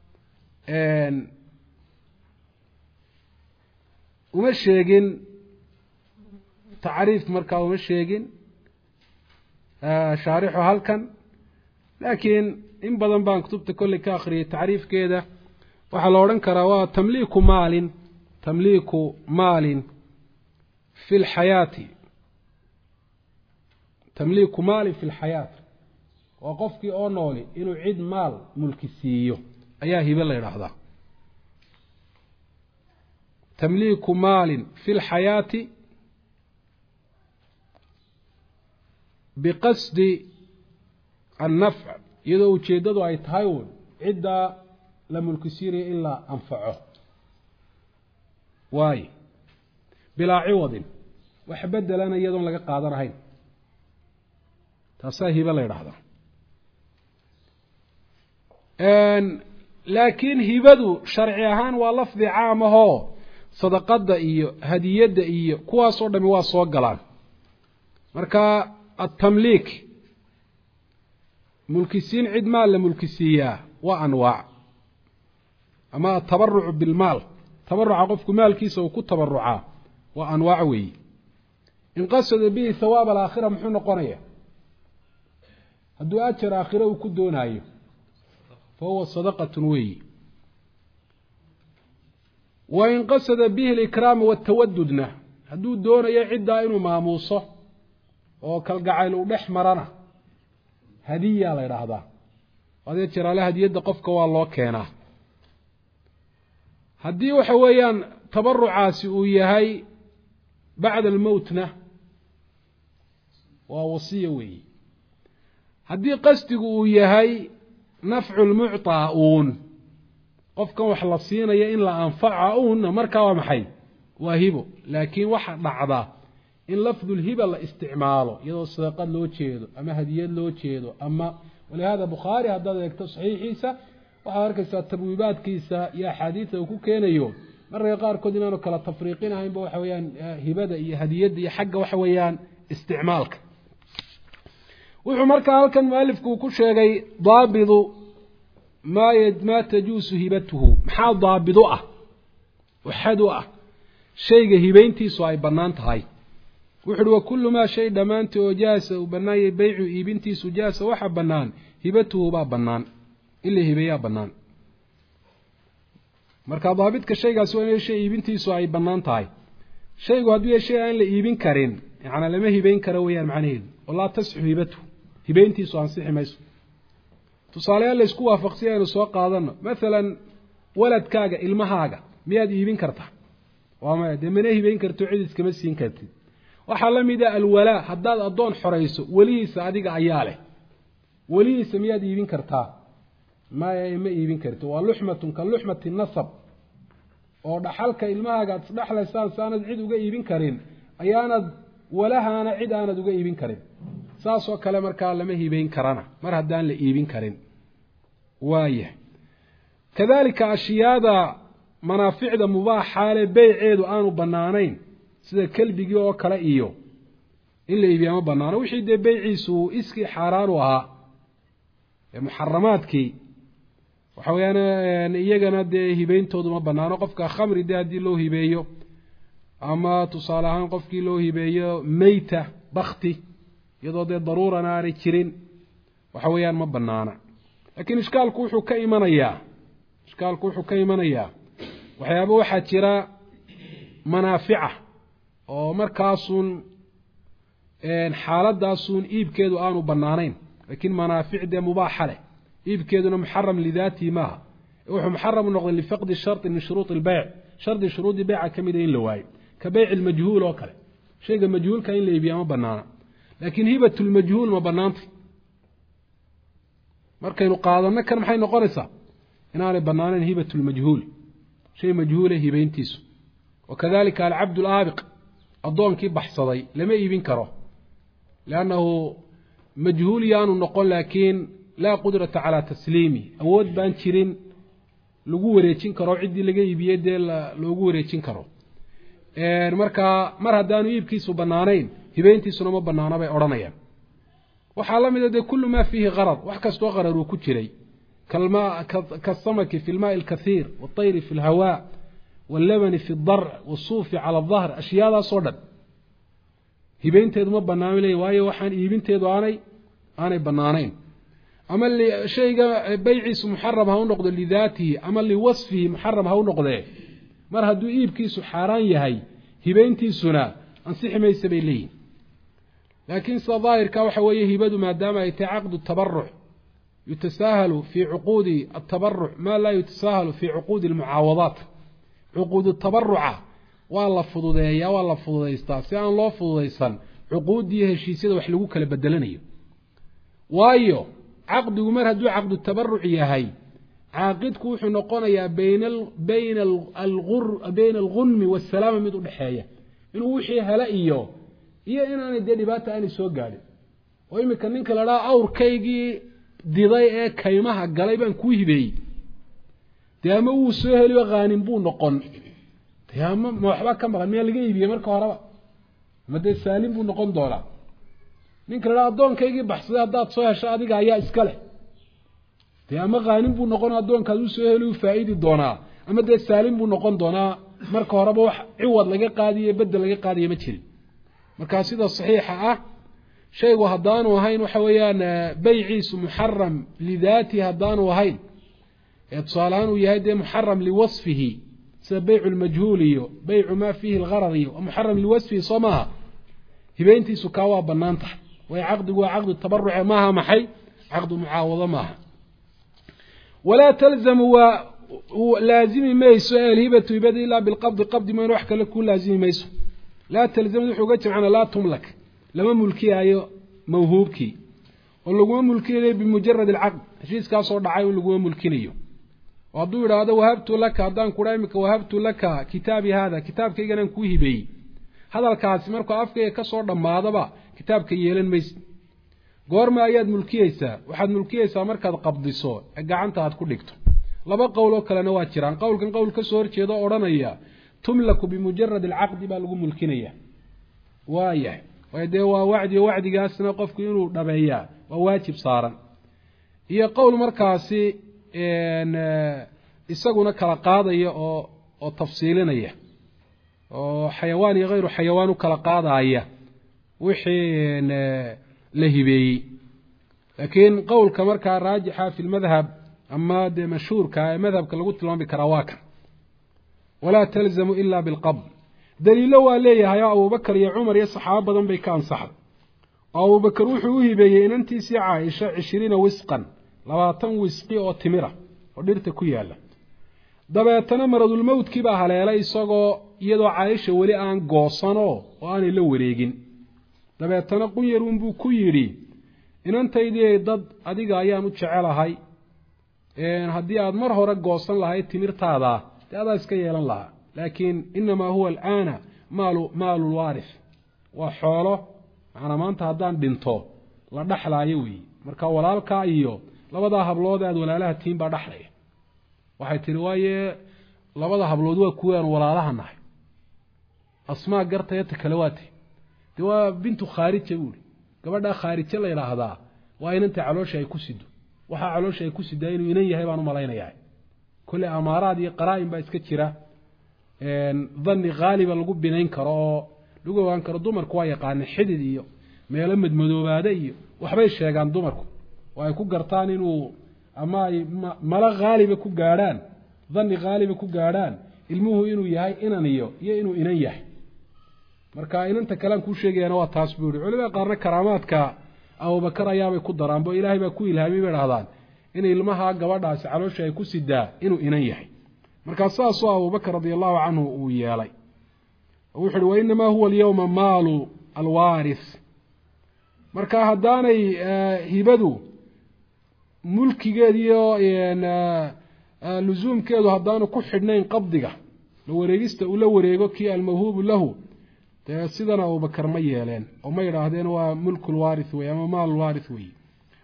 uma sheegin tacriif markaa uma sheegin shaarixu halkan laakiin in badan baan kutubta kolley ka akhriyay tacriifkeeda waxaa la odhan karaa waa tamliiku maalin fi lxayaati tamliiku maalin fi lxayaat waa qofkii oo nooli inuu cid maal mulki siiyo ayaa hibe la yidhaahdaa tamliiku maalin fi lxayaati biqasdi annafc iyadoo ujeeddadu ay tahay uun ciddaa la mulki siinayo in la anfaco waayo bilaa ciwadin wax bedelana iyadoon laga qaadanahayn taasaa hibe la yidhaahdaa laakiin hibadu sharci ahaan waa lafdi caam ahoo sadaqada iyo hadiyadda iyo kuwaasoo dhami waa soo galaan marka atamliik mulkisiin cid maal la mulkisiiyaa waa anwaac ama atabarucu bilmaal tabaruca qofku maalkiisa uu ku tabarucaa waa anwaac weeyi in qasada bihi hawaab alaakhira muxuu noqonaya hadduu ajar aakhira uu ku doonaayo fa huwa sadaqatun weeyi wain qasada bihi alikraama waatawadudna hadduu doonayo ciddaa inuu maamuuso oo kalgacayl uu dhex marana hadiyaa la yidhaahdaa adee jeraale hadiyadda qofka waa loo keenaa haddii waxa weeyaan tabarucaasi uu yahay bacda almowtna waa wasiya weeyi haddii qasdigu uu yahay nafcu lmucطaa uun qofkan wax la siinaya in la anfaca uunna markaa waa maxay waa hibo laakiin waxa dhacda in lafdulhiba la isticmaalo iyadoo sadaqad loo jeedo ama hadiyad loo jeedo ama walihaada bukhaari haddaad eegto saxiixiisa waxaad arkaysaa tabwiibaadkiisa iyo axaadiida uu ku keenayo mararka qaarkood inaanu kala tafriiqinahaynba waxa weeyaan hibada iyo hadiyadda iyo xagga waxa weeyaan isticmaalka wuxuu markaa halkan mualifku ku sheegay daabidu maa tajuusu hibatuhu maxaa daabidu ah waxad u ah shayga hibayntiisu ay bannaan tahay wuxu uhi wa kullu maa shay dhammaantii oo jaasa uu bannaanyay beycu iibintiisu jaasa waxa bannaan hibatuhu baa bannaan in la hibeeyaa bannaan marka daabidka shaygaasi waa in shay iibintiisu ay bannaan tahay shaygu hadduu yahay shay aan la iibin karin yacnaa lama hibayn karo weeyaan macnaheedu oo laa tasxu hibatuhu hibayntiisu ansixi mayso tusaaleyaal la isku waafaqsiya aynu soo qaadano maalan waladkaaga ilmahaaga miyaad iibin kartaa waa maya dee mana hibayn karto cid iskama siin kartid waxaa la mid ah alwalaa haddaad addoon xorayso welihiisa adiga ayaa leh welihiisa miyaad iibin kartaa maya ma iibin karti waa luxmatun ka luxmati nasab oo dhaxalka ilmahaaga ad isdhexlaysaan saanad cid uga iibin karin ayaanad walahaana cid aanad uga iibin karin saasoo kale markaa lama hibayn karana mar haddaan la iibin karin waaya kadalika ashyaada manaaficda mubaaxaale beyceedu aanu bannaanayn sida kelbigii oo kale iyo in la iibiya ma bannaano wixii dee beyciisu iskii xaaraan u ahaa ee muxaramaadkii waxa weeyaan iyagana dee hibeyntoodu ma bannaano qofka khamri dee haddii loo hibeeyo ama tusaale ahaan qofkii loo hibeeyo meyta bakti iyadoo dee daruurana aanay jirin waxa weeyaan ma bannaana laakiin ishkaalku wuxuu ka imanayaa waxyaaba waxaa jira manaafica oo markaasuun xaaladdaasuun iibkeedu aanu bannaanayn laakiin manaafic dee mubaaxa leh iibkeeduna muxaram lidaatihi maaha wuxuu muxaram u noqday lifaqdi shardi min shuruudi ilbeyc shardi shuruudi beyca ka mida in la waayo ka beyc ilmajhuul oo kale shayga majhuulka in la iibiyaa ma bannaana laakiin hibatulmajhuul ma bannaantay markaynu qaadanno kan maxay noqonaysaa inaanay bannaanayn hibatulmajhuul shay majhuule hibayntiisu wakadalika alcabd alaabiq addoonkii baxsaday lama iibin karo liannahu majhuul yaanu noqon laakiin laa qudrata calaa tasliimi awood baan jirin lagu wareejin karo ciddii laga iibiyey dee loogu wareejin karo markaa mar haddaanu iibkiisu bannaanayn hibeyntiisuna ma bannaana bay odhanayaan waxaa la mid a dee kullu maa fiihi qarad wax kastoo qarar uu ku jiray kaasamaki fi lmaai alkathiir waاطayri fi اlhawaa wاllabani fi اdarc wاsuufi cala الdahr ashyaadaasoo dhan hibeynteedu ma banaano leeya waayo waxaan iibinteedu aanay bannaanayn ama shayga beyciisu muxaram ha u noqdo lidaatihi ama liwasfihi muxaram ha u noqdee mar hadduu iibkiisu xaaraan yahay hibeyntiisuna ansixi maysa bay leeyihin laakiin sida daahirka waxa weeye hibadu maadaama ay tahay caqdu tabaruc yutasaahalu fii cuquudi atabaruc maa laa yutasaahalu fii cuquudi almucaawadaat cuquudu tabaruca waa la fududeeyaa waa la fududaystaa si aan loo fududaysan cuquudiyo heshiisyada wax lagu kala bedelanayo waayo caqdigu mar hadduu caqdu tabaruc yahay caaqidku wuxuu noqonayaa bayna algunmi waasalaama mid u dhexeeya inuu wixii hela iyo inaanay dee dhibaata aanay soo gaadhin oo iminka ninka la dhaha awrkaygii diday ee kaymaha galay baan kuu hibeeyey dee ama wuu soo heliyo khaanin buu noqon dee ama ma waxba ka maqan miyaa laga iibiyey marka horeba ama dee saalim buu noqon doonaa ninka la dhaha addoonkaygii baxsaday haddaad soo hesho adiga ayaa iska leh dee ama khaanin buu noqon addoonkaad u soo heli u faa'iidi doonaa ama dee saalim buu noqon doonaa marka horeba wax ciwad laga qaadiyo bedel laga qaadiyo ma jirin markaa sida saxiixa ah shaygu haddaanu ahayn waxa weeyaan beyciisu muxaram lidaatihi haddaanu ahayn ee tusaalehaan uu yahay dee muxaram liwasfihi sida beycu lmajhuul iyo beycu maa fiihi algarad iyo muxaram liwasfihi soo maaha hibeyntiisu kaa waa bannaan tahay waayo caqdigu waa caqdu tabaruce maaha maxay caqdu mucaawado maaha walaa talzamu waa laazimi mayso alhibatu hibada ilaa bilqabdi qabdi mayna wax kale ku laazimi mayso laa talzamd wuxuu uga jimcana laa tumlak lama mulkiyaayo mawhuubkii oo laguma mulkinayo bimujarad alcaqd heshiiskaasoo dhacay oo laguma mulkinayo oo hadduu yidhaahdo wahabtu laka haddaan kudhaa imika wahabtu laka kitaabi haada kitaabkayganaan kuu hibeeyey hadalkaasi markuu afkayga ka soo dhammaadaba kitaabka yeelan maysid goorma ayaad mulkiyeysaa waxaad mulkiyeysaa markaad qabdiso ee gacanta aad ku dhigto laba qowl oo kalena waa jiraan qowlkan qowl ka soo horjeeda oo odhanaya tumlaku bimujarad alcaqdi baa lagu mulkinaya waayahay waayo dee waa wacdi o wacdigaasna qofku inuu dhabeeyaa waa waajib saaran iyo qowl markaasi isaguna kala qaadaya oo tafsiilinaya oo xayawaan iyo hayru xayawaan u kala qaadaya wixii la hibeeyey laakiin qowlka markaa raajixa fi lmadhab ama dee mashhuurka ee madhabka lagu tilmaami karaa waa kan walaa talzamu ila bilqabd daliilo waa leeyahay oo abubakar iyo cumar iyo saxaabo badan bay ka ansaxday oo abubakar wuxuu u hibeeyey inantiisii caaisha 20 wisqan 20 wisqi oo timira oo dhirta ku yaala dabeetana maradulmowtkii baa haleelay isagoo iyadoo caaisha weli aan goosano oo aanay la wareegin dabeetana qunyarun buu ku yidhi inantaydii dad adiga ayaan u jecelahay haddii aad mar hore goosan lahayd timirtaada dee adaa iska yeelan lahaa laakiin inamaa huwa alaana maalu lwaarif waa xoolo macnaa maanta haddaan dhinto la dhaxlaayo weeye marka walaalkaa iyo labadaa hablood aad walaalaha tiin baa dhaxlaya waxay tihi waaye labada hablood waa kuwaan walaalaha nahay asmaa gartayata kale waati dee waa bintu khaarija buuri gabadhaa khaarije la yidhaahdaa waa inanta caloosha ay ku sido waxaa caloosha ay ku sidaa inuu inan yahay baan u malaynayaa kolle amaaraad iyo qaraa-in baa iska jira dhanni haaliba lagu binayn karo oo lagu ogaan karo dumarku waa yaqaana xidid iyo meelo madmadoobaada iyo waxbay sheegaan dumarku oo ay ku gartaan inuu ama ay mala haaliba ku gaadhaan dhanni haaliba ku gaadhaan ilmuhu inuu yahay inan iyo inuu inan yahay marka inanta kalean kuu sheegayaana waa taas buu yihi culimada qaarna karaamaadka abubakar ayaabay ku daraan bo ilaahay baa ku ilhaamay bay dhahdaan in ilmaha gabadhaasi caloosha ay ku sidaa inuu inan yahay markaa saasoo abubakar radia allahu canhu uu yeelay wuxu uhi wainamaa huwa alyawma maalu alwaaris marka haddaanay hibadu mulkigeediyo lusuumkeedu haddaanu ku xidhnayn qabdiga la wareegista uu la wareego kii almawhuubu lahu dee sidana abubakar ma yeeleen oo ma yidhaahdeen waa mulkulwaarith wey ama maalulwaarith wey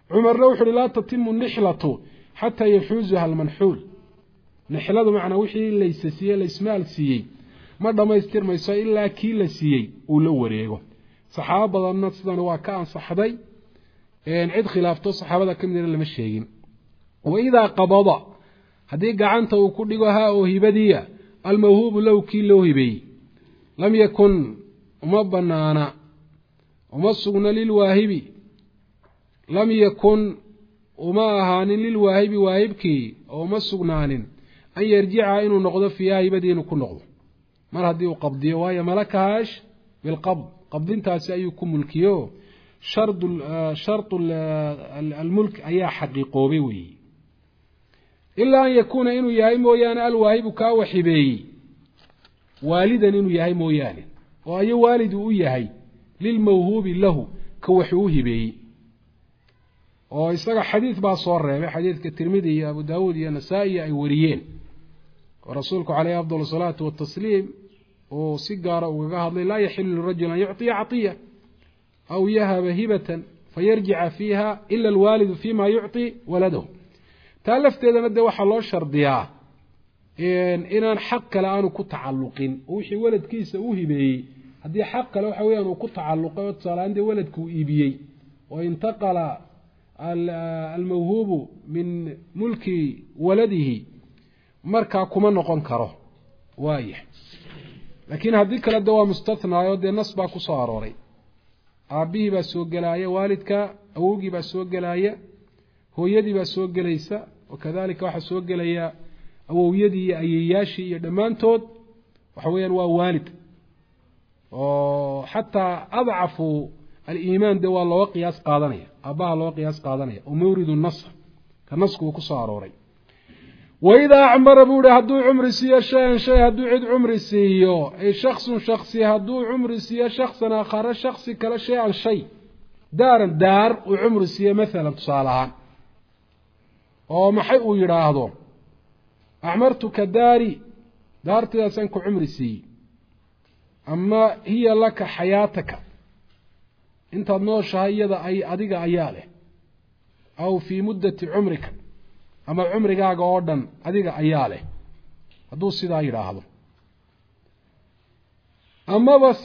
عمر لو حري لا تتم النحلة حتى يحوزها المنحول نحلة معنى وحي ليس سيئ ليسمال سيئ مرة ما يستير ما يسوى إلا كيلا سيئ ولو وريقه صحابة الناس وكان صحابي عد خلافته صحابة كم دين اللي مشيين وإذا قبض هذه قعنته وكلها وهبدية الموهوب له كيلو هبي لم يكن مبنانا ومصغنا للواهبي لم يكن وما هان للواهب واهبك أو مصغنان أن يرجع إنه نقض فيها هبدين كل نقض مر هذه وقبضية وهي ملكهاش بالقبض قبض انت سأيكم ملكيو شرط الملك أي حقيقه بوي إلا أن يكون إنه يهي مويان الواهب كاوحبي والدا إنه يهي مويان وأي والد يهي للموهوب له كوحوه بي ويساق حديث بقى صور حديث كالترمذي أبو داود النسائي أي وريين ورسولك عليه أفضل الصلاة والتسليم وسيقار وقهض لا يحل للرجل أن يعطي عطية أو يهب هبة فيرجع فيها إلا الوالد فيما يعطي ولده تالفت إذا ندى وحا الله شرديا إنان حق لأنه كتعلقين وحي ولد كيس أوهبي هذه حق لو حوي أنه كتعلقين وتصال عندي ولد كوئيبي وانتقل الموهوب من ملك ولده مركا كما نقون كره وايح لكن هذيك الدواء مستثنى يودي النص باكو صاروري أبيه بسوق جلاية والدك أوجي بسوق جلاية هو يدي بسوق جليسة وكذلك واحد سوق جلاية أو يدي أياشي يدمان تود وحويا والد وحتى أضعف الإيمان دوا الله قياس قادنية أباه الله قياس قادنية ومورد النصر كنصك وكساروري وإذا عمر بوده هدو عمر سيا شيء هدو عد عمر سيا أي شخصي هدو عمر سيا شخصا آخر شخصي كلا شيء عن شيء دار وعمر سيا مثلا تصالحان أو محي ويراهدو أعمرتك داري دارتي أسنك عمر سي أما هي لك حياتك انت نوشها يدا أي أديك أياله أو في مدة عمرك أما عمرك أقعدن أديك أياله هدو السيدا يراهدو أما بس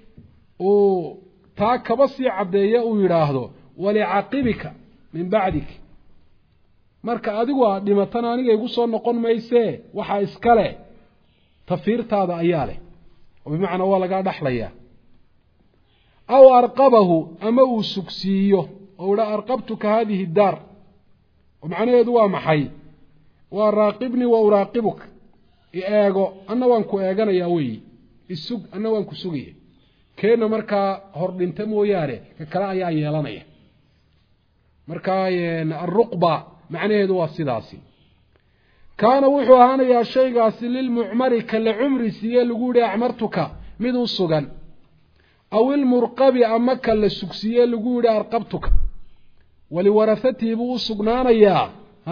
تاك بس عبدية ويراهدو ولعقبك من بعدك marka adigu waa dhimatana aniga igu soo noqon maysee waxa iskale tafiirtaada ayaa leh oo macna waa laga dhaxlaya aw arqabahu ama uu sugsiyo oo la arqabtuka hadhihi dar oo macnaheedu waa maxay waa raaqibni wa uraqibuk eego anna waan ku eeganaya way isug anna waan ku sugay keena marka hor dhinta mooyaare ka kala ayaa yeelanaya marka arqba معناه هو السداسي كان وحو هانا يا شيغاسي للمعمر كالعمر سيئ لغوري أعمرتك مدو السغن أو المرقب أمك للسكسيئ لغوري أرقبتك ولورثته بو السغنان يا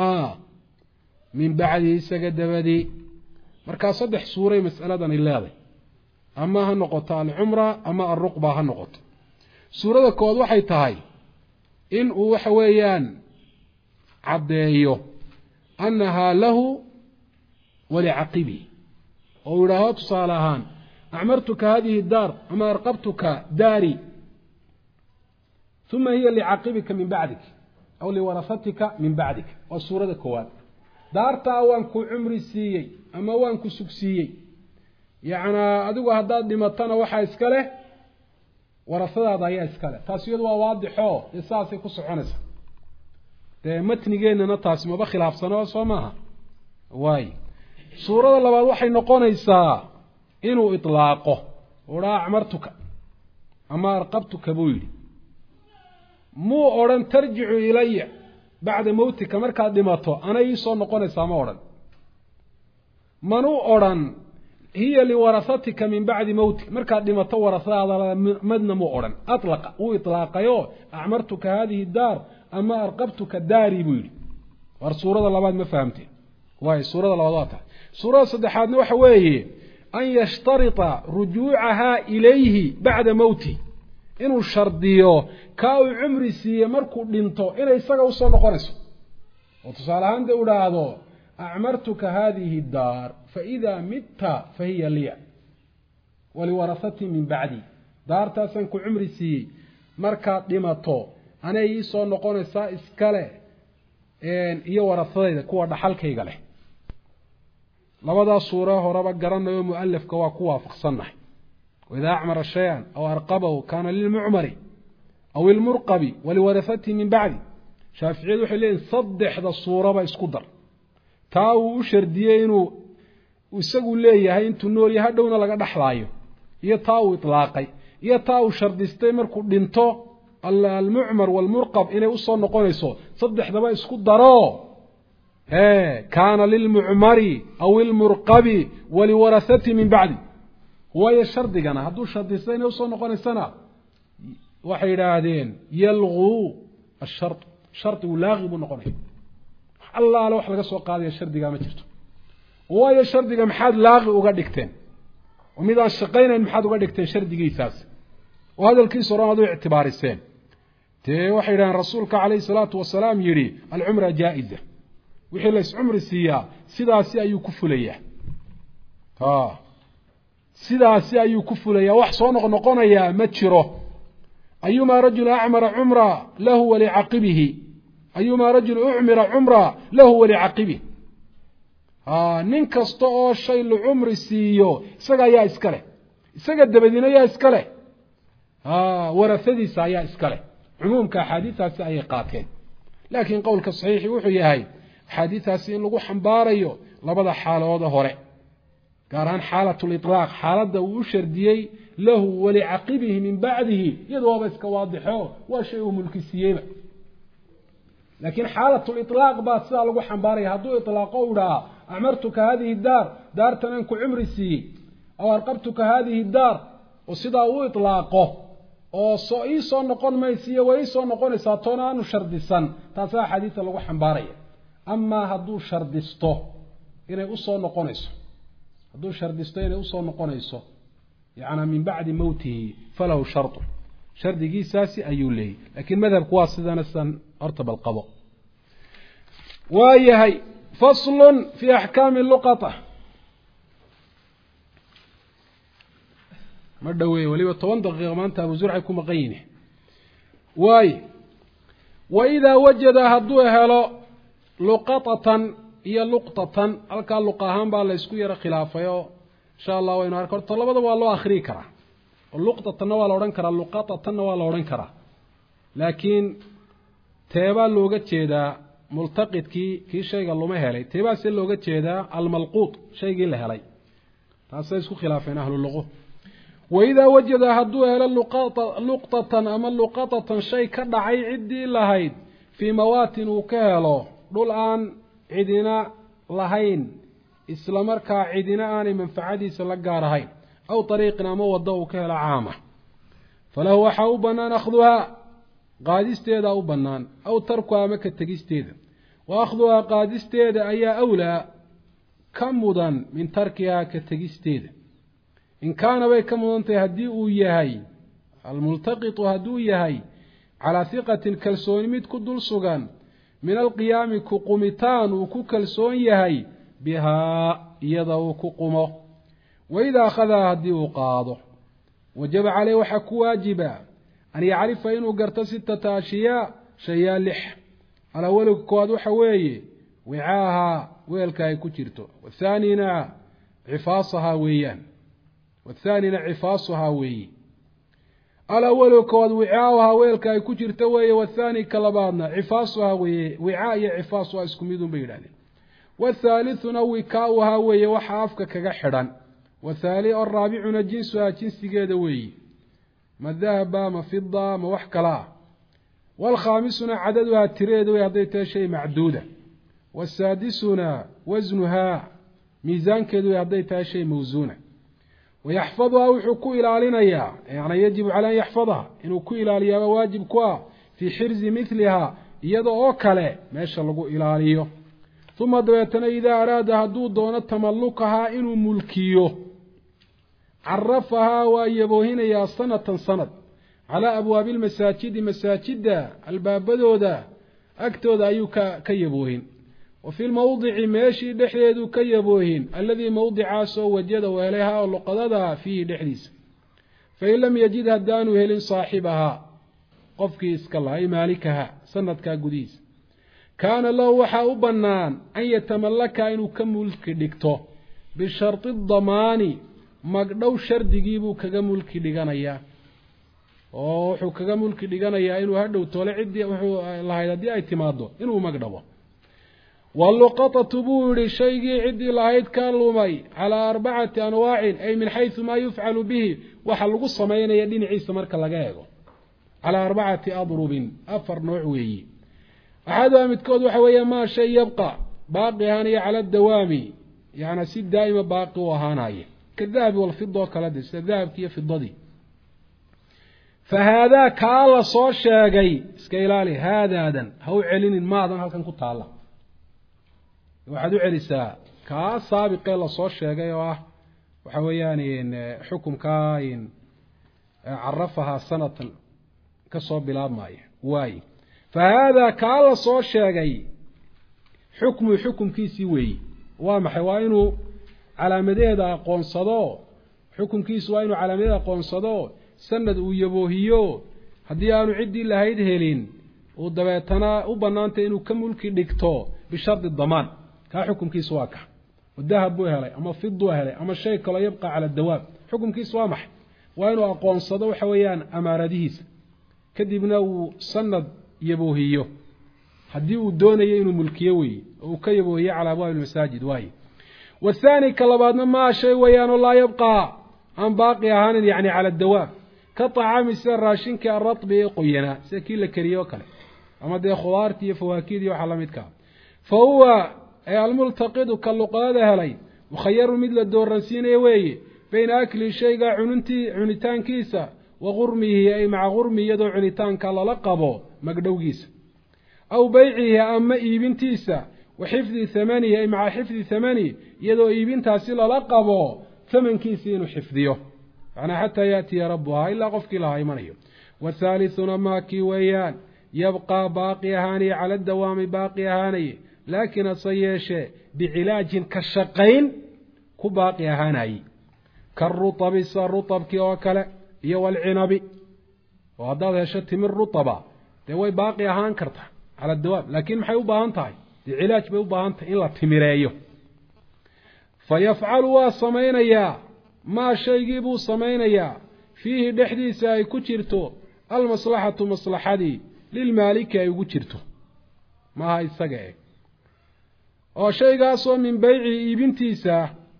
من بعده سجد بدي مركا صدح سوري مسألة الله أما هالنقطة العمرة أما الرقبة هالنقطة سورة كود وحي تهي إن وحويان عبديه أنها له ولعقبه أولهات صالحان أعمرتك هذه الدار أما أرقبتك داري ثم هي لعقبك من بعدك أو لورثتك من بعدك والسورة كوان دارتا وانكو عمري سيئي أما وانكو سكسيئي يعني أدوك هداد لمتانا وحا إسكاله ورثتها ضايا إسكاله تاسيود وواضحو إساسي كسحونسا متنيجينا نتاس ما بخلاف سنة وصومها واي سورة الله وحي نقونيسا إنو إطلاقه ولا عمرتك أما أرقبتك بويلي مو أوران ترجع إلي بعد موتك مركا دماته أنا يسو نقونيسا ما أوران منو أوران هي لورثتك من بعد موتك مركا دماته ورثها مدن مو أوران أطلق وإطلاق يو أعمرتك هذه الدار أما أرقبتك داري بيلي والسورة الله بعد ما فهمتي واي سورة الله واضحة سورة صدحات نوحويه أن يشترط رجوعها إليه بعد موته inuu shardiyo kaa uu cumri siiye markuu dhinto inay isaga usoo noqonayso oo tusaale ahaan dee u dhaahdo acmartuka hadihi daar faidaa mitta fahiya liya waliwarahatii min bacdi daartaasaan ku cumri siiyey markaad dhimato anay ii soo noqonaysaa iskale iyo warahadayda kuwa dhaxalkayga leh labadaas suura horeba garanayo mu'alafka waa ku waafaqsannahay waidaa acmara shay-an aw arqabahu kaana lilmucmari aw ilmurqabi waliwarahatihi min bacdi shaaficiyadu waxay leeyihin saddexda suuraba isku dar taa uu u shardiyey inuu isagu leeyahay intuu noolya hadhowna laga dhexlaayo iyo taa uu itlaaqay iyo taa uu shardistay markuu dhinto almucmar waalmurqab inay usoo noqonayso saddexdaba isku daro kaana lilmucmari aw ilmurqabi waliwarahatihi min bacdi waayo shardigana hadduu shardistay inay usoo noqonaysana waxay yidhaahdeen yalguu ashard shardigu laaqi buu noqonaya allaale wax laga soo qaadaya shardigaa ma jirto waayo shardiga maxaad laaqi uga dhigteen oo mid aan shaqaynayn maxaad uga dhigteen shardigiisaas oo hadalkiisa oran ad u ictibaariseen dee waxay yidhahdeen rasuulka calayhi salaatu wasalaam yidhi alcumra jaa-iza wixii la iscumri siiyaa sidaasi ayuu ku fulayaa sidaasi ayuu ku fulayaa wax soo noqnoqonayaa ma jiro ayumaa rajul acmara cumra lahu walicaqibihi ayumaa rajul ucmira cumra lahu walicaqibihi nin kasta oo shay la cumri siiyo isaga ayaa iska leh isaga dabadina ayaa iska leh warahadiisa ayaa iska leh cumuumka axaadiistaasi ayay qaateen laakiin qowlka saxiixi wuxuu yahay axaadiistaasi in lagu xambaarayo labada xaalooda hore gaar ahaan xaalat liطlaaq xaaladda uu u shardiyey lahu walicaqibihi min bacdihi iyada waaba iska waadixo waa shay uu mulki siiyeyba laakiin xaalat liطlaaq baa sidaa lagu xambaaraya hadduu iطlaaqo u dhaha acmartuka hadihi daar daartan aan ku cumri siiyey aw arqabtuka hadihi daar oo sidaa uu iطlaaqo oo ii soo noqon maysiiyo way ii soo noqonaysaa toona aanu shardisan taasaa axaadiista lagu xambaaraya amaa hadduu shardisto inay usoo noqonayso yacnaa min bacdi mowtihi falahu shardu shardigiisaasi ayuu leeyay laakiin madhabku waa sidanasan horta bal qabo waa yahay faslun fii axkaami luqata ma dhaweeye weliba 10 daqiiqa maanta abu zurcay ku maqan yihin waaye waidaa wajada hadduu helo luqatatan iyo luqtatan halkaa luqa ahaan baa la isku yaro khilaafay oo insha allah waynu ark horta labadaba waa loo akhriyi karaa oo luqtatanna waa la odhan karaa luqatatanna waa la odhan karaa laakiin teebaa looga jeedaa multaqidkii kii shayga luma helay teebaa se looga jeedaa almalquut shaygii la helay taasay isku khilaafeen ahlu luqo waidaa wajada hadduu helo luqtatan ama luqatatan shay ka dhacay ciddii lahayd fii mawaatin uu ka helo dhul aan cidina lahayn isla markaa cidina aanay manfacadiisa la gaar ahayn aw ariiqin ama waddo uu ka helo caama falahu waxaa u bannaan akhduhaa qaadisteeda u bannaan aw tarkuha ama ka tegisteeda wa akhduhaa qaadisteeda ayaa awlaa ka mudan min tarkihaa ka tegisteeda in kaana bay ka mudan tahay haddii uu yahay almultaqitu hadduu yahay calaa hiqatin kalsooni mid ku dul sugan min alqiyaami ku qumitaan uu ku kalsoon yahay bihaa iyada uu ku qumo waidaa akhadaa haddii uu qaado wajaba caleyh waxaa ku waajiba an yacrifa inuu garto 6 ashyaa shayaa 6 alawalka koowaad waxa weeye wicaahaa weelka ay ku jirto wathaanina cifaasahaa weeyaan wathaanina cifaasuhaa weeye alawalka koowaad wicaahaa weelka ay ku jirto weeye wathaani ka labaadna cifaasuhaa weeye wicaa iyo cifaasuhaa isku midun bay yidhahdeen wathaalithuna wikaauhaa weeye waxa afka kaga xidhan araabicuna jinsuhaa jinsigeeda weeye ma dahaba ma fida ma wax kala ah waalkhaamisuna cadaduhaa tireeda wey hadday tahay shay macduuda wasaadisuna wasnuhaa miisaankeedu wey hadday tahay shay mawsuuna wayaxfaduhaa wuxuu ku ilaalinayaa yani yajibu calaa an yaxfadaha inuu ku ilaaliyaaba waajib ku ah fii xirzi midlihaa iyada oo kale meesha lagu ilaaliyo uma dabeetana idaa araada hadduu doono tamallukahaa inuu mulkiyo carafahaa waa yaboohinayaa sanatan sanad calaa abwaabi lmasaajidi masaajidda albaabadooda agtooda ayuu ka yaboohin wa fi lmawdici meeshii dhexdeeduu ka yaboohin alladii mawdicaasoo wajada u helay ha oo luqadada fiihi dhexdiisa fain lam yajid haddaanu helin saaxibahaa qofkii iska laha ay maalikaha sanadkaa gudihiisa kaana lahu waxaa u bannaan an yatamallaka inuu ka mulki dhigto bishardi damaani magdhow shardigiibuu kaga mulki dhiganayaa oo wuxuu kaga mulki dhiganayaa inuu hadhow toole ciddii wuxuu lahayd haddii ay timaado inuu magdhabo waluqatatu buu yihi shaygii ciddii lahayd ka lumay calaa 4 anwaacin ay min xaysu maa yufcalu bihi waxa lagu samaynaya dhinaciisa marka laga eego calaa 4 adrubin 4 nooc weeyi axaduha midkood waxa weeye maa shay yabqa baaqi ahaanaya cala dawaami yani si daa'ima baaqi u ahaanaya kadahabi walfida oo kala de sida dahabki iyo fidadii fa haadaa kaa la soo sheegay iska ilaali haadaadan ha u celinin maadan halkan ku taalla waxaad u celisaa kaa saabiqee lasoo sheegay oo ah waxa weeyaan xukumkaa carafahaa sanatan kasoo bilaabmaya waaye fa haadaa kaa la soo sheegay xukumkiisii weeyi waa maxay waa inuu calaamadeeda aqoonsado xukumkiisu waa inuu calaamadeeda aqoonsado sanad uu yaboohiyo haddii aanu ciddii lahayd helin uu dabeetana u bannaantay inuu ka mulki dhigto bishardi damaan kaa xukumkiisu waa ka dahab buu helay ama fiduu helay ama shay kaloo yabqa cala dawaab xukumkiisu waa maxay waa inuu aqoonsado waxa weeyaan amaaradihiisa kadibna uu sanad yaboohiyo haddii uu doonayo inuu mulkiyo weeye oo uu ka yaboohiyo calaa abwaabi lmasaajid waaye wathaani ka labaadna maa shay weeyaanoo laa yabqaa aan baaqi ahaanin yacni cala dawaab ka tacaami sida raashinkii alratbi ee qoyanaa sida kii la kariye oo kale ama dee khudaartii iyo fawaakidii waxaa la midkaa fa huwa ee almultaqidu ka luqadada helay mukhayaru mid la dooransiinaya weeye bayna akli shaygaa cunitaankiisa wa gurmihi ay maca gurmi iyadoo cunitaanka lala qabo magdhowgiisa aw beycihi ama iibintiisa wa xifdi thamanihi ay maca xifdi thamanihi iyadoo iibintaasi lala qabo thamankiisi inuu xifdiyo macnaa xataa yaatiya rabbuhaa ilaa qofkii lahaa imanayo wathaalithuna maakii weeyaan yabqaa baaqi ahaanaya cala dawaami baaqi ahaanaye laakiin hase yeeshee bicilaajin ka shaqayn ku baaqi ahaanayey karutabi sida rutabkii oo kale iyo walcinabi oo haddaad hesho timir rutaba dee way baaqi ahaan kartaa cala dawaab laakiin maxay u baahan tahay dee cilaaj bay u baahan tahay in la timireeyo fa yafcalu waa samaynayaa maa shaygii buu samaynayaa fiihi dhexdiisa ay ku jirto almaslaxatu maslaxadii lilmaaliki ay ugu jirto maaha isaga eg oo shaygaasoo min beyci iibintiisa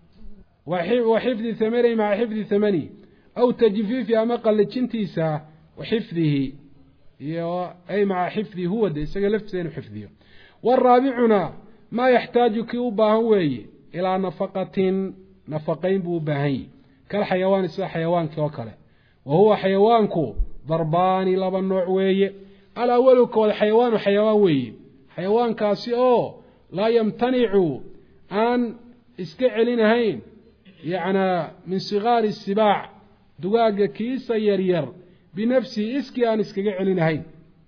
wa xifdi thamani maca xifdi thamani aw tajfiifi ama qallijintiisa wa xifdihi iyo ay maca xifdihi huwa de isaga laftiisa inuu xifdiyo waraabicuna maa yaxtaaju kii u baahan weeye ilaa nafaqatin nafaqayn buu u baahan yahi kal xayawaani sida xayawaankii oo kale wa huwa xayawaanku darbaani 2 nooc weeye alawalu kooda xayawaanu xayawaan weeye xayawaankaasi oo laa yamtanicu aan iska celinahayn yacnaa min sigaari sibaac dugaaga kiisa yaryar binafsihi iskii aan iskaga celinahayn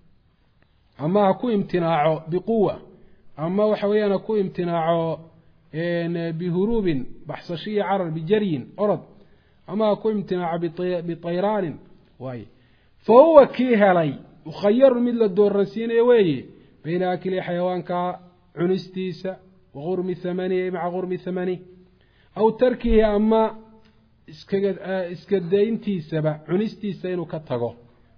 ama ha ku imtinaaco biquwa ama waxa weeyaan ha ku imtinaaco bihuruubin baxsashiya carar bijaryin orod ama ha ku imtinaaco bitayraanin waaye fa huwa kii helay mukhayaru mid la dooransiinaya weeye bayna akli xayawaanka cunistiisa wa gurmi thamanihi maca gurmi thamani aw tarkihi ama iska dayntiisaba cunistiisa inuu ka tago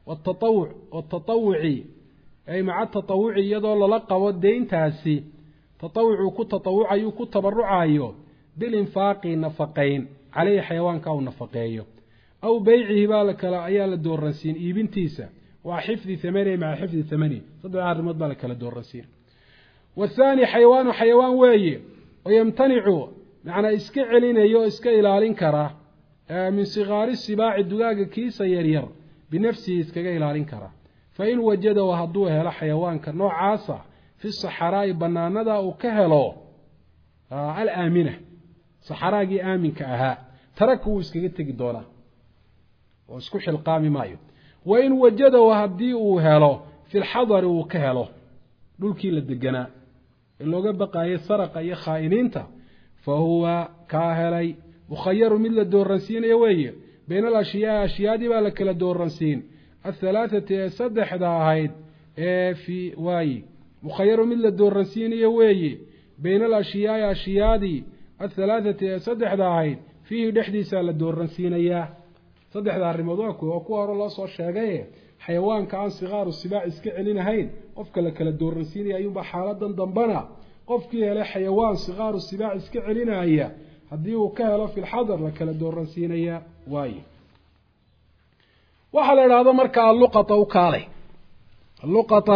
watatawuci ay maca tatawuci iyadoo lala qabo dayntaasi tatawucuu ku tatawucayuu ku tabarucayo bilinfaaqi nafaqayn caleyhi xayawaanka uu nafaqeeyo aw beycihi baa kale ayaa la dooransiin iibintiisa waa xifdi thamani maca xifdi thamani 3 arrimood baa la kala dooransiin والثاني حيوان weeye oo yamtanicu macnaa iska celinayo iska ilaalin kara min sigaari sibaaci dugaaga kiisa yaryar binafsihi iskaga ilaalin kara fa in wajada hadduu helo xayawaanka noocaasa fi saxaraa'i banaanada uu ka helo al-aamina saxaraagii aaminka ahaa taraka uu iskaga tegi doonaa oo isku xilqaami maayo wain wajadahu haddii uu helo fi lxadari uu ka helo dhulkii la deganaa ee looga baqaayay saraqa iyo khaa'iniinta fa huwa kaa helay mukhayaru mid la dooransiinaya weeye bayna alashyaai ashyaadii baa la kala dooransiin athalaathati ee saddexda ahayd ee fii waaye mukhayaru mid la dooransiinaya weeye bayna alashyaai ashyaadii athalaathati ee saddexda ahayd fiihi dhexdiisaa la dooransiinayaa saddexda arrimood waa kuwa hore loo soo sheegaye xayawaanka aan sikaaru sibaac iska celinahayn qofka la kala dooransiinaya ayuunbaa xaaladan dambana qofkii helay xayawaan sikaaru sibaac iska celinaya haddii uu ka helo fi lxadar la kala dooransiinaya waaye waxaa la idhaahdo marka alluqata u kaalay alluqata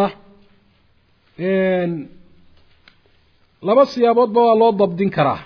laba siyaaboodba waa loo dabdin karaa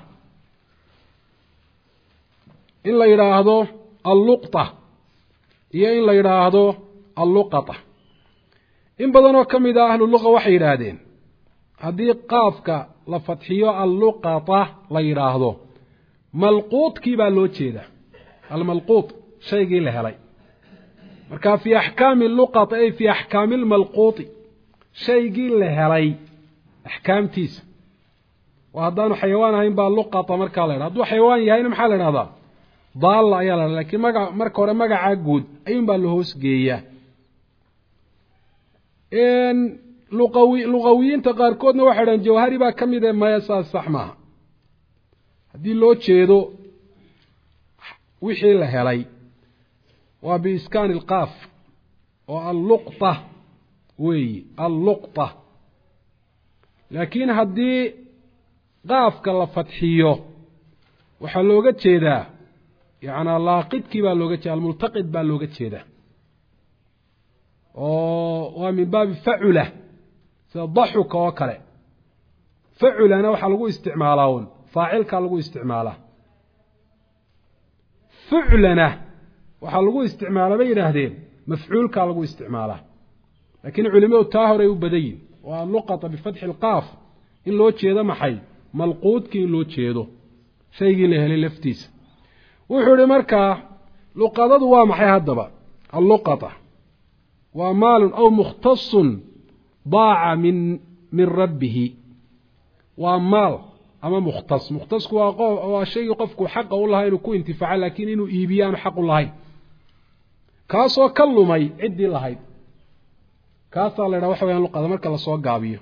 in la yidhaahdo alluqta iyo in la yidhaahdo alluqata in badanoo ka mid ah ahlu luqa waxay yidhaahdeen haddii qaafka la fadxiyo alluqata la yidhaahdo malquudkii baa loo jeeda almalquud shaygii la helay marka fii axkaami luqata ay fii axkaami lmalquuti shaygii la helay axkaamtiisa oo haddaanu xayawaan ahayn baa luqata markaa la yidhahda hadduu xayawaan yahayna maxaa la idhahdaa daalla ayaa la dhaha lakiin marka hore magacaa guud ayuun baa la hoos geeyaa luqawiyiinta qaarkoodna waxay dhahan jawhari baa ka mid maya saas sax maaha haddii loo jeedo wixii la helay waa biiskaani ilqaaf oo alluqta weeyi alluqta laakiin haddii qaafka la fadxiyo waxaa looga jeedaa yacnaa laaqidkii baa looga jeeda almultaqid baa looga jeedaa oo waa min baabi facula sida daxuka oo kale faculana waxaa lagu isticmaalaa un faacilkaa lagu isticmaalaa fuclana waxaa lagu isticmaalaa bay yidhaahdeen mafcuulkaa lagu isticmaalaa laakiin culimadu taa horey u badayin oo alluqata bifatxi ilqaaf in loo jeedo maxay malquudkii in loo jeedo shaygii la helay laftiisa wuxuu ihi markaa luqadadu waa maxay haddaba alluqata waa maalun aw mukhtasun daaca min rabbihi waa maal ama mukhtas mukhtasku waa shaygii qofku xaqa u lahaa inuu ku intifaaco laakiin inuu iibiyo aanu xaq u lahayn kaasoo ka lumay ciddii lahayd kaasaa la ydhaha waxa weyaan luqada marka lasoo gaabiyo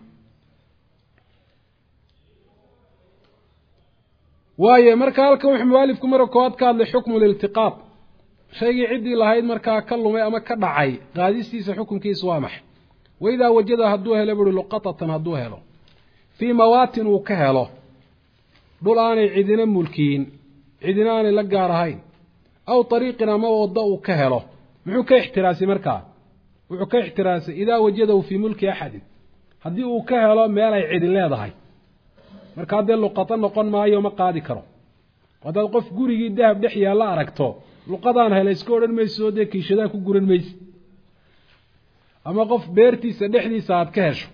waaye marka halkan wuxuu mualifku mara koowaad ka hadlay xukmu liltiqaad shaygii ciddii lahayd markaa ka lumay ama ka dhacay qaadistiisa xukunkiisa waa maxay waidaa wajada hadduu helo buuhi luqatatan hadduu helo fii mawaatin uu ka helo dhul aanay cidina mulkiyin cidina aanay la gaar ahayn aw ariiqin ama waddo uu ka helo muxuu ka ixtiraasay markaa wuxuu ka ixtiraasay idaa wajadahu fii mulki axadin haddii uu ka helo meel ay cidi leedahay markaa dee luqato noqon maayo ma qaadi karo haddaad qof gurigii dahab dhex yaalla aragto luqadaan hela iska odhan mayso dee kiishadaa ku guran mayse ama qof beertiisa dhexdiisa aad ka hesho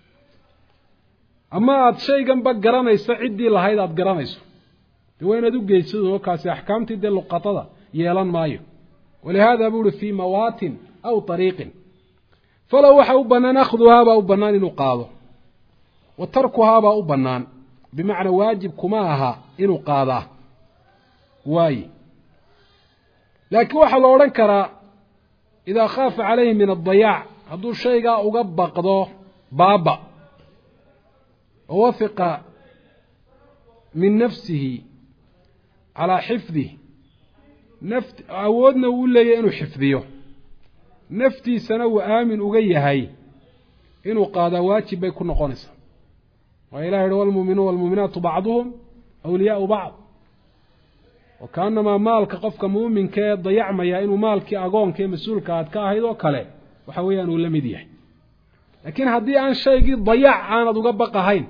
ama aada shayganba garanayso ciddii lahayd aada garanayso dee waa inaad u geysadoo kaasi axkaamtii dee luqatada yeelan maayo walihaada buu uhi fii mawaatin aw ariiqin falow waxa u bannaan akhduhaabaa u bannaan inuu qaado wa tarkuhaabaa u bannaan bimacnaa waajib kuma aha inuu qaadaa waaye laakiin waxaa la odhan karaa idaa khaafa calayhi min addayaac hadduu shaygaa uga baqdo baaba oo wafiqa min nafsihi calaa xifdih awoodna uu leeyahy inuu xifdiyo naftiisana uu aamin uga yahay inuu qaadaa waajib bay ku noqonaysaa waa ilah yihi walmuuminuun walmuuminaatu bacduhum awliyaau bacd oo kaanamaa maalka qofka muuminka ee dayacmaya inuu maalkii agoonka ee mas-uulka aad ka ahayd oo kale waxa weeyaan uu la mid yahay laakiin haddii aan shaygii dayac aanad uga baqahayn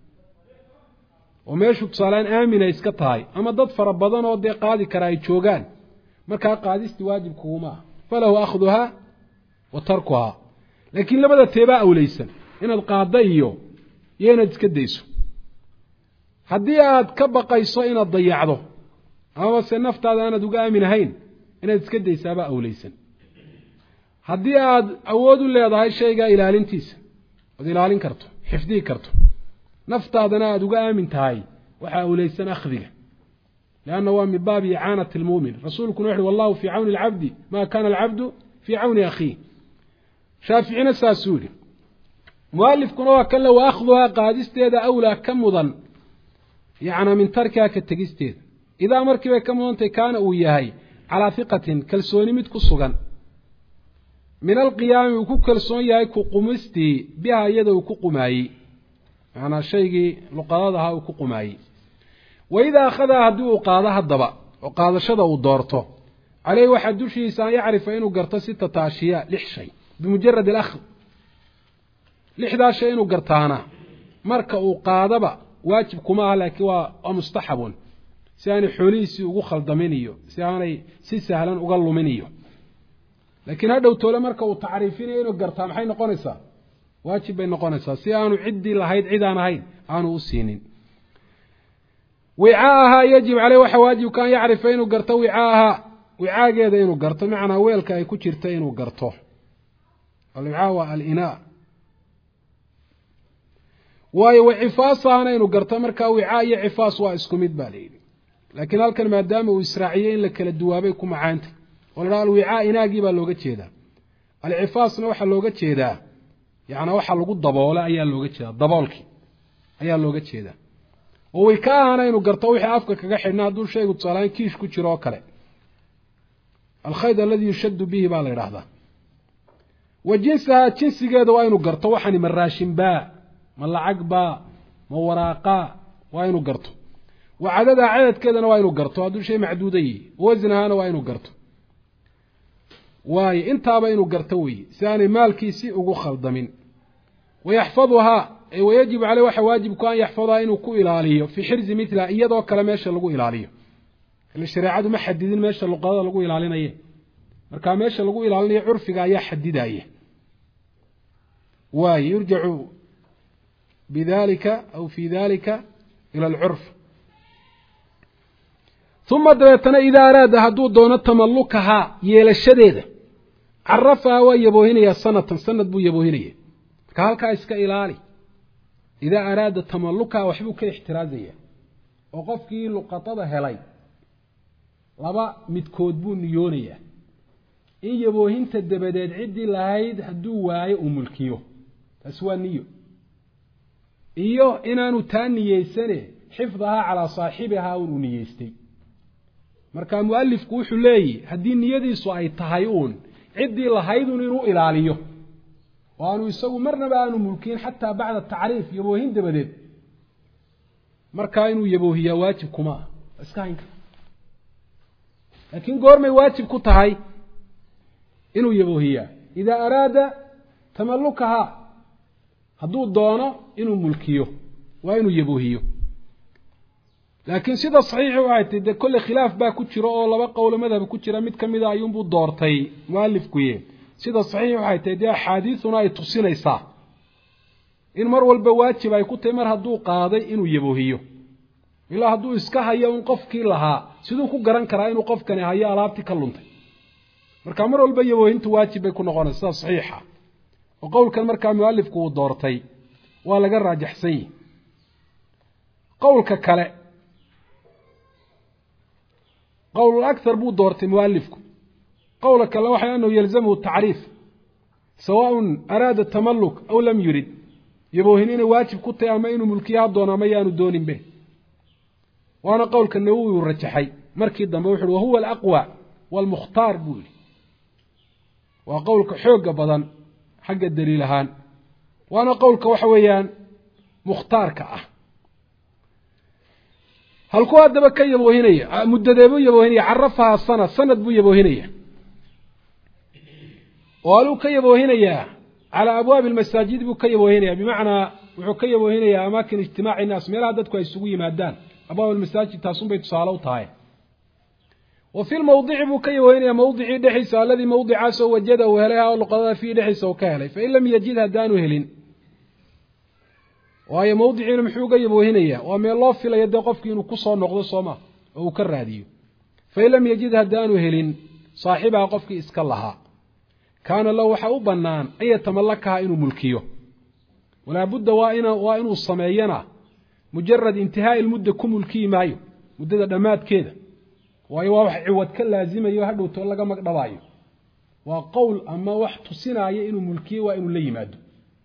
oo meeshu tusaalaan aamina iska tahay ama dad fara badan oo dee qaadi kara ay joogaan markaa qaadisti waajib kuguma ah falahu akhduhaa wa tarkuhaa laakiin labada teebaa awleysan inaad qaadda iyo inaad iska dayso haddii aad ka baqayso inaad dayacdo amaba se naftaada aanad uga aaminahayn inaad iska daysaabaa awleysan haddii aad awood u leedahay shaygaa ilaalintiisa ood ilaalin karto xifdii karto naftaadana aada uga aamin tahay waxaa ulaysan akhdiga lianna waa min baabi icaanati lmuumin rasuulkuna wuxuhi wallahu fii cawni alcabdi maa kaana alcabdu fii cawni akhiih shaaficina saasuu yihi mualifkuna waa kan le wa akhduhaa qaadisteeda awlaa ka mudan yacnaa min tarkihaa ka tegisteeda idaa markii bay ka mudantay kaana uu yahay calaa hiqatin kalsooni mid ku sugan min alqiyaami uu ku kalsoon yahay ku qumistii biha iyada uu ku qumaayey macnaa shaygii luqadada ahaa uu ku qumaayey wa idaa akhadaa haddii uu qaado haddaba oo qaadashada uu doorto caleyhi waxaa dushiisa an yacrifa inuu garto 6 ashyaa 6 shay bimujarad alakhd 6daa shay inuu gartaana marka uu qaadaba waajib kuma aha laakiin waa mustaxabun si aanay xoolihiisii ugu khaldamin iyo si aanay si sahlan uga lumin iyo laakiin hadhow toole marka uu tacriifinayo inuu gartaa maxay noqonaysaa waajib bay noqonaysaa si aanu ciddii lahayd cid aan ahayn aanu u siinin wicaaha yajib caleyh waxa waajibka an yacrifa inuu garto wicaaha wicaageeda inuu garto macnaa weelka ay ku jirta inuu garto alwicaa waa alinaa waayo wacifaasaana inuu garto markaa wicaa iyo cifaas waa isku mid baa layidhi laakiin halkan maadaama uu israaciyey in la kala duwaabay ku macaantay oo la dhaha alwicaa inaagii baa looga jeedaa alcifaasna waxaa looga jeedaa yacnaa waxa lagu daboole ayaa looga jeedaa daboolkii ayaa looga jeedaa oo way ka ahana inuu garto wixii afka kaga xidhna hadduu shaygu tusaalahaan kiish ku jiro oo kale alkhayd alladii yushaddu bihi baa la yidhaahdaa wa jinsaha jinsigeeda waa inuu garto waxani ma raashin baa ma lacag baa ma waraaqaa waa inuu garto wa cadadaha cadadkeedana waa inuu garto hadduu shay macduuda yihi wasnahana waa inuu garto waayo intaaba inuu garto weeye si aanay maalkiisii ugu khaldamin wayaxfaduhaa wayajibu caleyh waxa waajibku an yaxfaduhaa inuu ku ilaaliyo fii xirzi mitla iyadoo kale meesha lagu ilaaliyo ila shareecadu ma xadidin meesha luqadada lagu ilaalinaye markaa meesha lagu ilaalinayo curfiga ayaa xadidaya waayo yurjacu bidalika aw fii dalika ila alcurf uma dabeetana idaa araada hadduu doono tamallukahaa yeelashadeeda carafahaa waa yaboohinayaa sanatan sanad buu yaboohinaya marka halkaa iska ilaali idaa araada tamallukahaa waxbuu ka ixtiraazaya oo qofkii luqadada helay laba midkood buu niyoonayaa in yaboohinta dabadeed ciddii lahayd hadduu waayo uu mulkiyo taasi waa niyo iyo inaanu taa niyeysane xifdahaa calaa saaxibihaa uu niyeystay marka mualifku wuxuu leeyahy haddii niyadiisu ay tahay uun ciddii lahaydun inuu ilaaliyo oo aanu isagu marnaba aanu mulkiin xataa bacda tacriif yaboohin dabadeed markaa inuu yaboohiyaa waajib kuma ah iska hayn kara laakiin goormay waajib ku tahay inuu yaboohiyaa idaa araada tamallukahaa hadduu doono inuu mulkiyo waa inuu yaboohiyo laakiin sida saxiixi waxay tahay dee kolle khilaaf baa ku jiro oo laba qowlo madhab ku jira mid ka mid a ayuunbuu doortay mualifkuye sida saxiix waxay tahay dee axaadiisuna ay tusinaysaa in mar walba waajib ay ku tahay mar hadduu qaaday inuu yaboohiyo ilaa hadduu iska hayo un qofkii lahaa siduu ku garan karaa inuu qofkani hayo alaabtii ka luntay marka mar walba yaboohintu waajib bay ku noqonaysa sida saxiixa oo qowlkan markaa mualifku uu doortay waa laga raajaxsan yihi qowlka kale qowl akthar buu doortay mualifku qowla kale waxa annahu yalzamuhu tacriif sawaaء araada tamalluk aw lam yurid yaboohin inay waajib ku tahay ama inuu mulkiyaha doono ama yaanu dooninbe waana qowlka nawowi uu rajaxay markii dambe wuxu uhi wahuwa alaqwى wاlmukhtaar buu yihi waa qowlka xooga badan xagga daliil ahaan waana qowlka waxa weeyaan mukhtaarka ah halkuu haddaba ka yaboohinaya muddadeebuu yaboohinaya carafahaa sanad buu yaboohinaya oo aluu ka yaboohinayaa calaa abwaabi almasaajid buu ka yaboohinaya bimacnaa wuxuu ka yaboohinayaa amaakin ijtimaaci innaas meelaha dadku ay isugu yimaadaan abwaab almasaajid taasun bay tusaale u tahay wa fi lmawdici buu ka yaboohinayaa mawdicii dhexdiisa alladii mawdicaasoo wajada uu helay ha luqadada fiihi dhexdiisa uu ka helay fain lam yajid haddaanu helin waayo mawdiciina muxuu uga yaboohinayaa waa meel loo filayo dee qofkii inuu ku soo noqdo sooma oo uu ka raadiyo fain lam yajid haddaanu helin saaxibaha qofkii iska lahaa kaana lahu waxa u bannaan an yatamallakaha inuu mulkiyo walaa budda waa inuu sameeyana mujarad intihaa'i ilmudda ku mulkiyi maayo muddada dhammaadkeeda waayo waa wax ciwad ka laazimayo hadhowto laga magdhabaayo waa qowl ama wax tusinaya inuu mulkiyo waa inuu la yimaado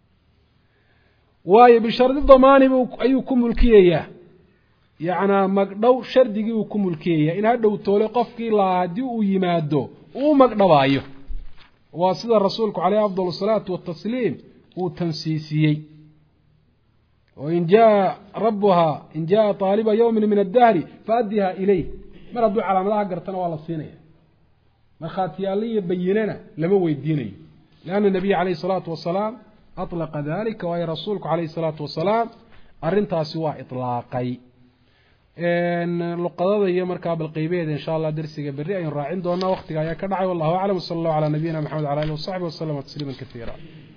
waayo bishardi damaani ayuu ku mulkiyayaa yacnaa magdhow shardigii uu ku mulkiyayaa in hadhowtoole qofkii lahaa haddii uu yimaado uu magdhabaayo waa sida rasuulku caleyhi afdal asalaatu watasliim uu tansiisiyey وإن جاء ربها إن جاء طالب يوم من الدهر فأدها إليه ما ردوا على ملاها قرتنا والله الصينية ما خاتيالية بيننا لما ويديني لأن النبي عليه الصلاة والسلام أطلق ذلك وهي رسولك عليه الصلاة والسلام أرنتها سواء إطلاقي اللقضاء هي مركب القيبيد إن شاء الله درسي بريء راعين دونا وقتها يا كدعي والله أعلم وصلى الله على نبينا محمد على آله وصحبه وسلم تسليما كثيرا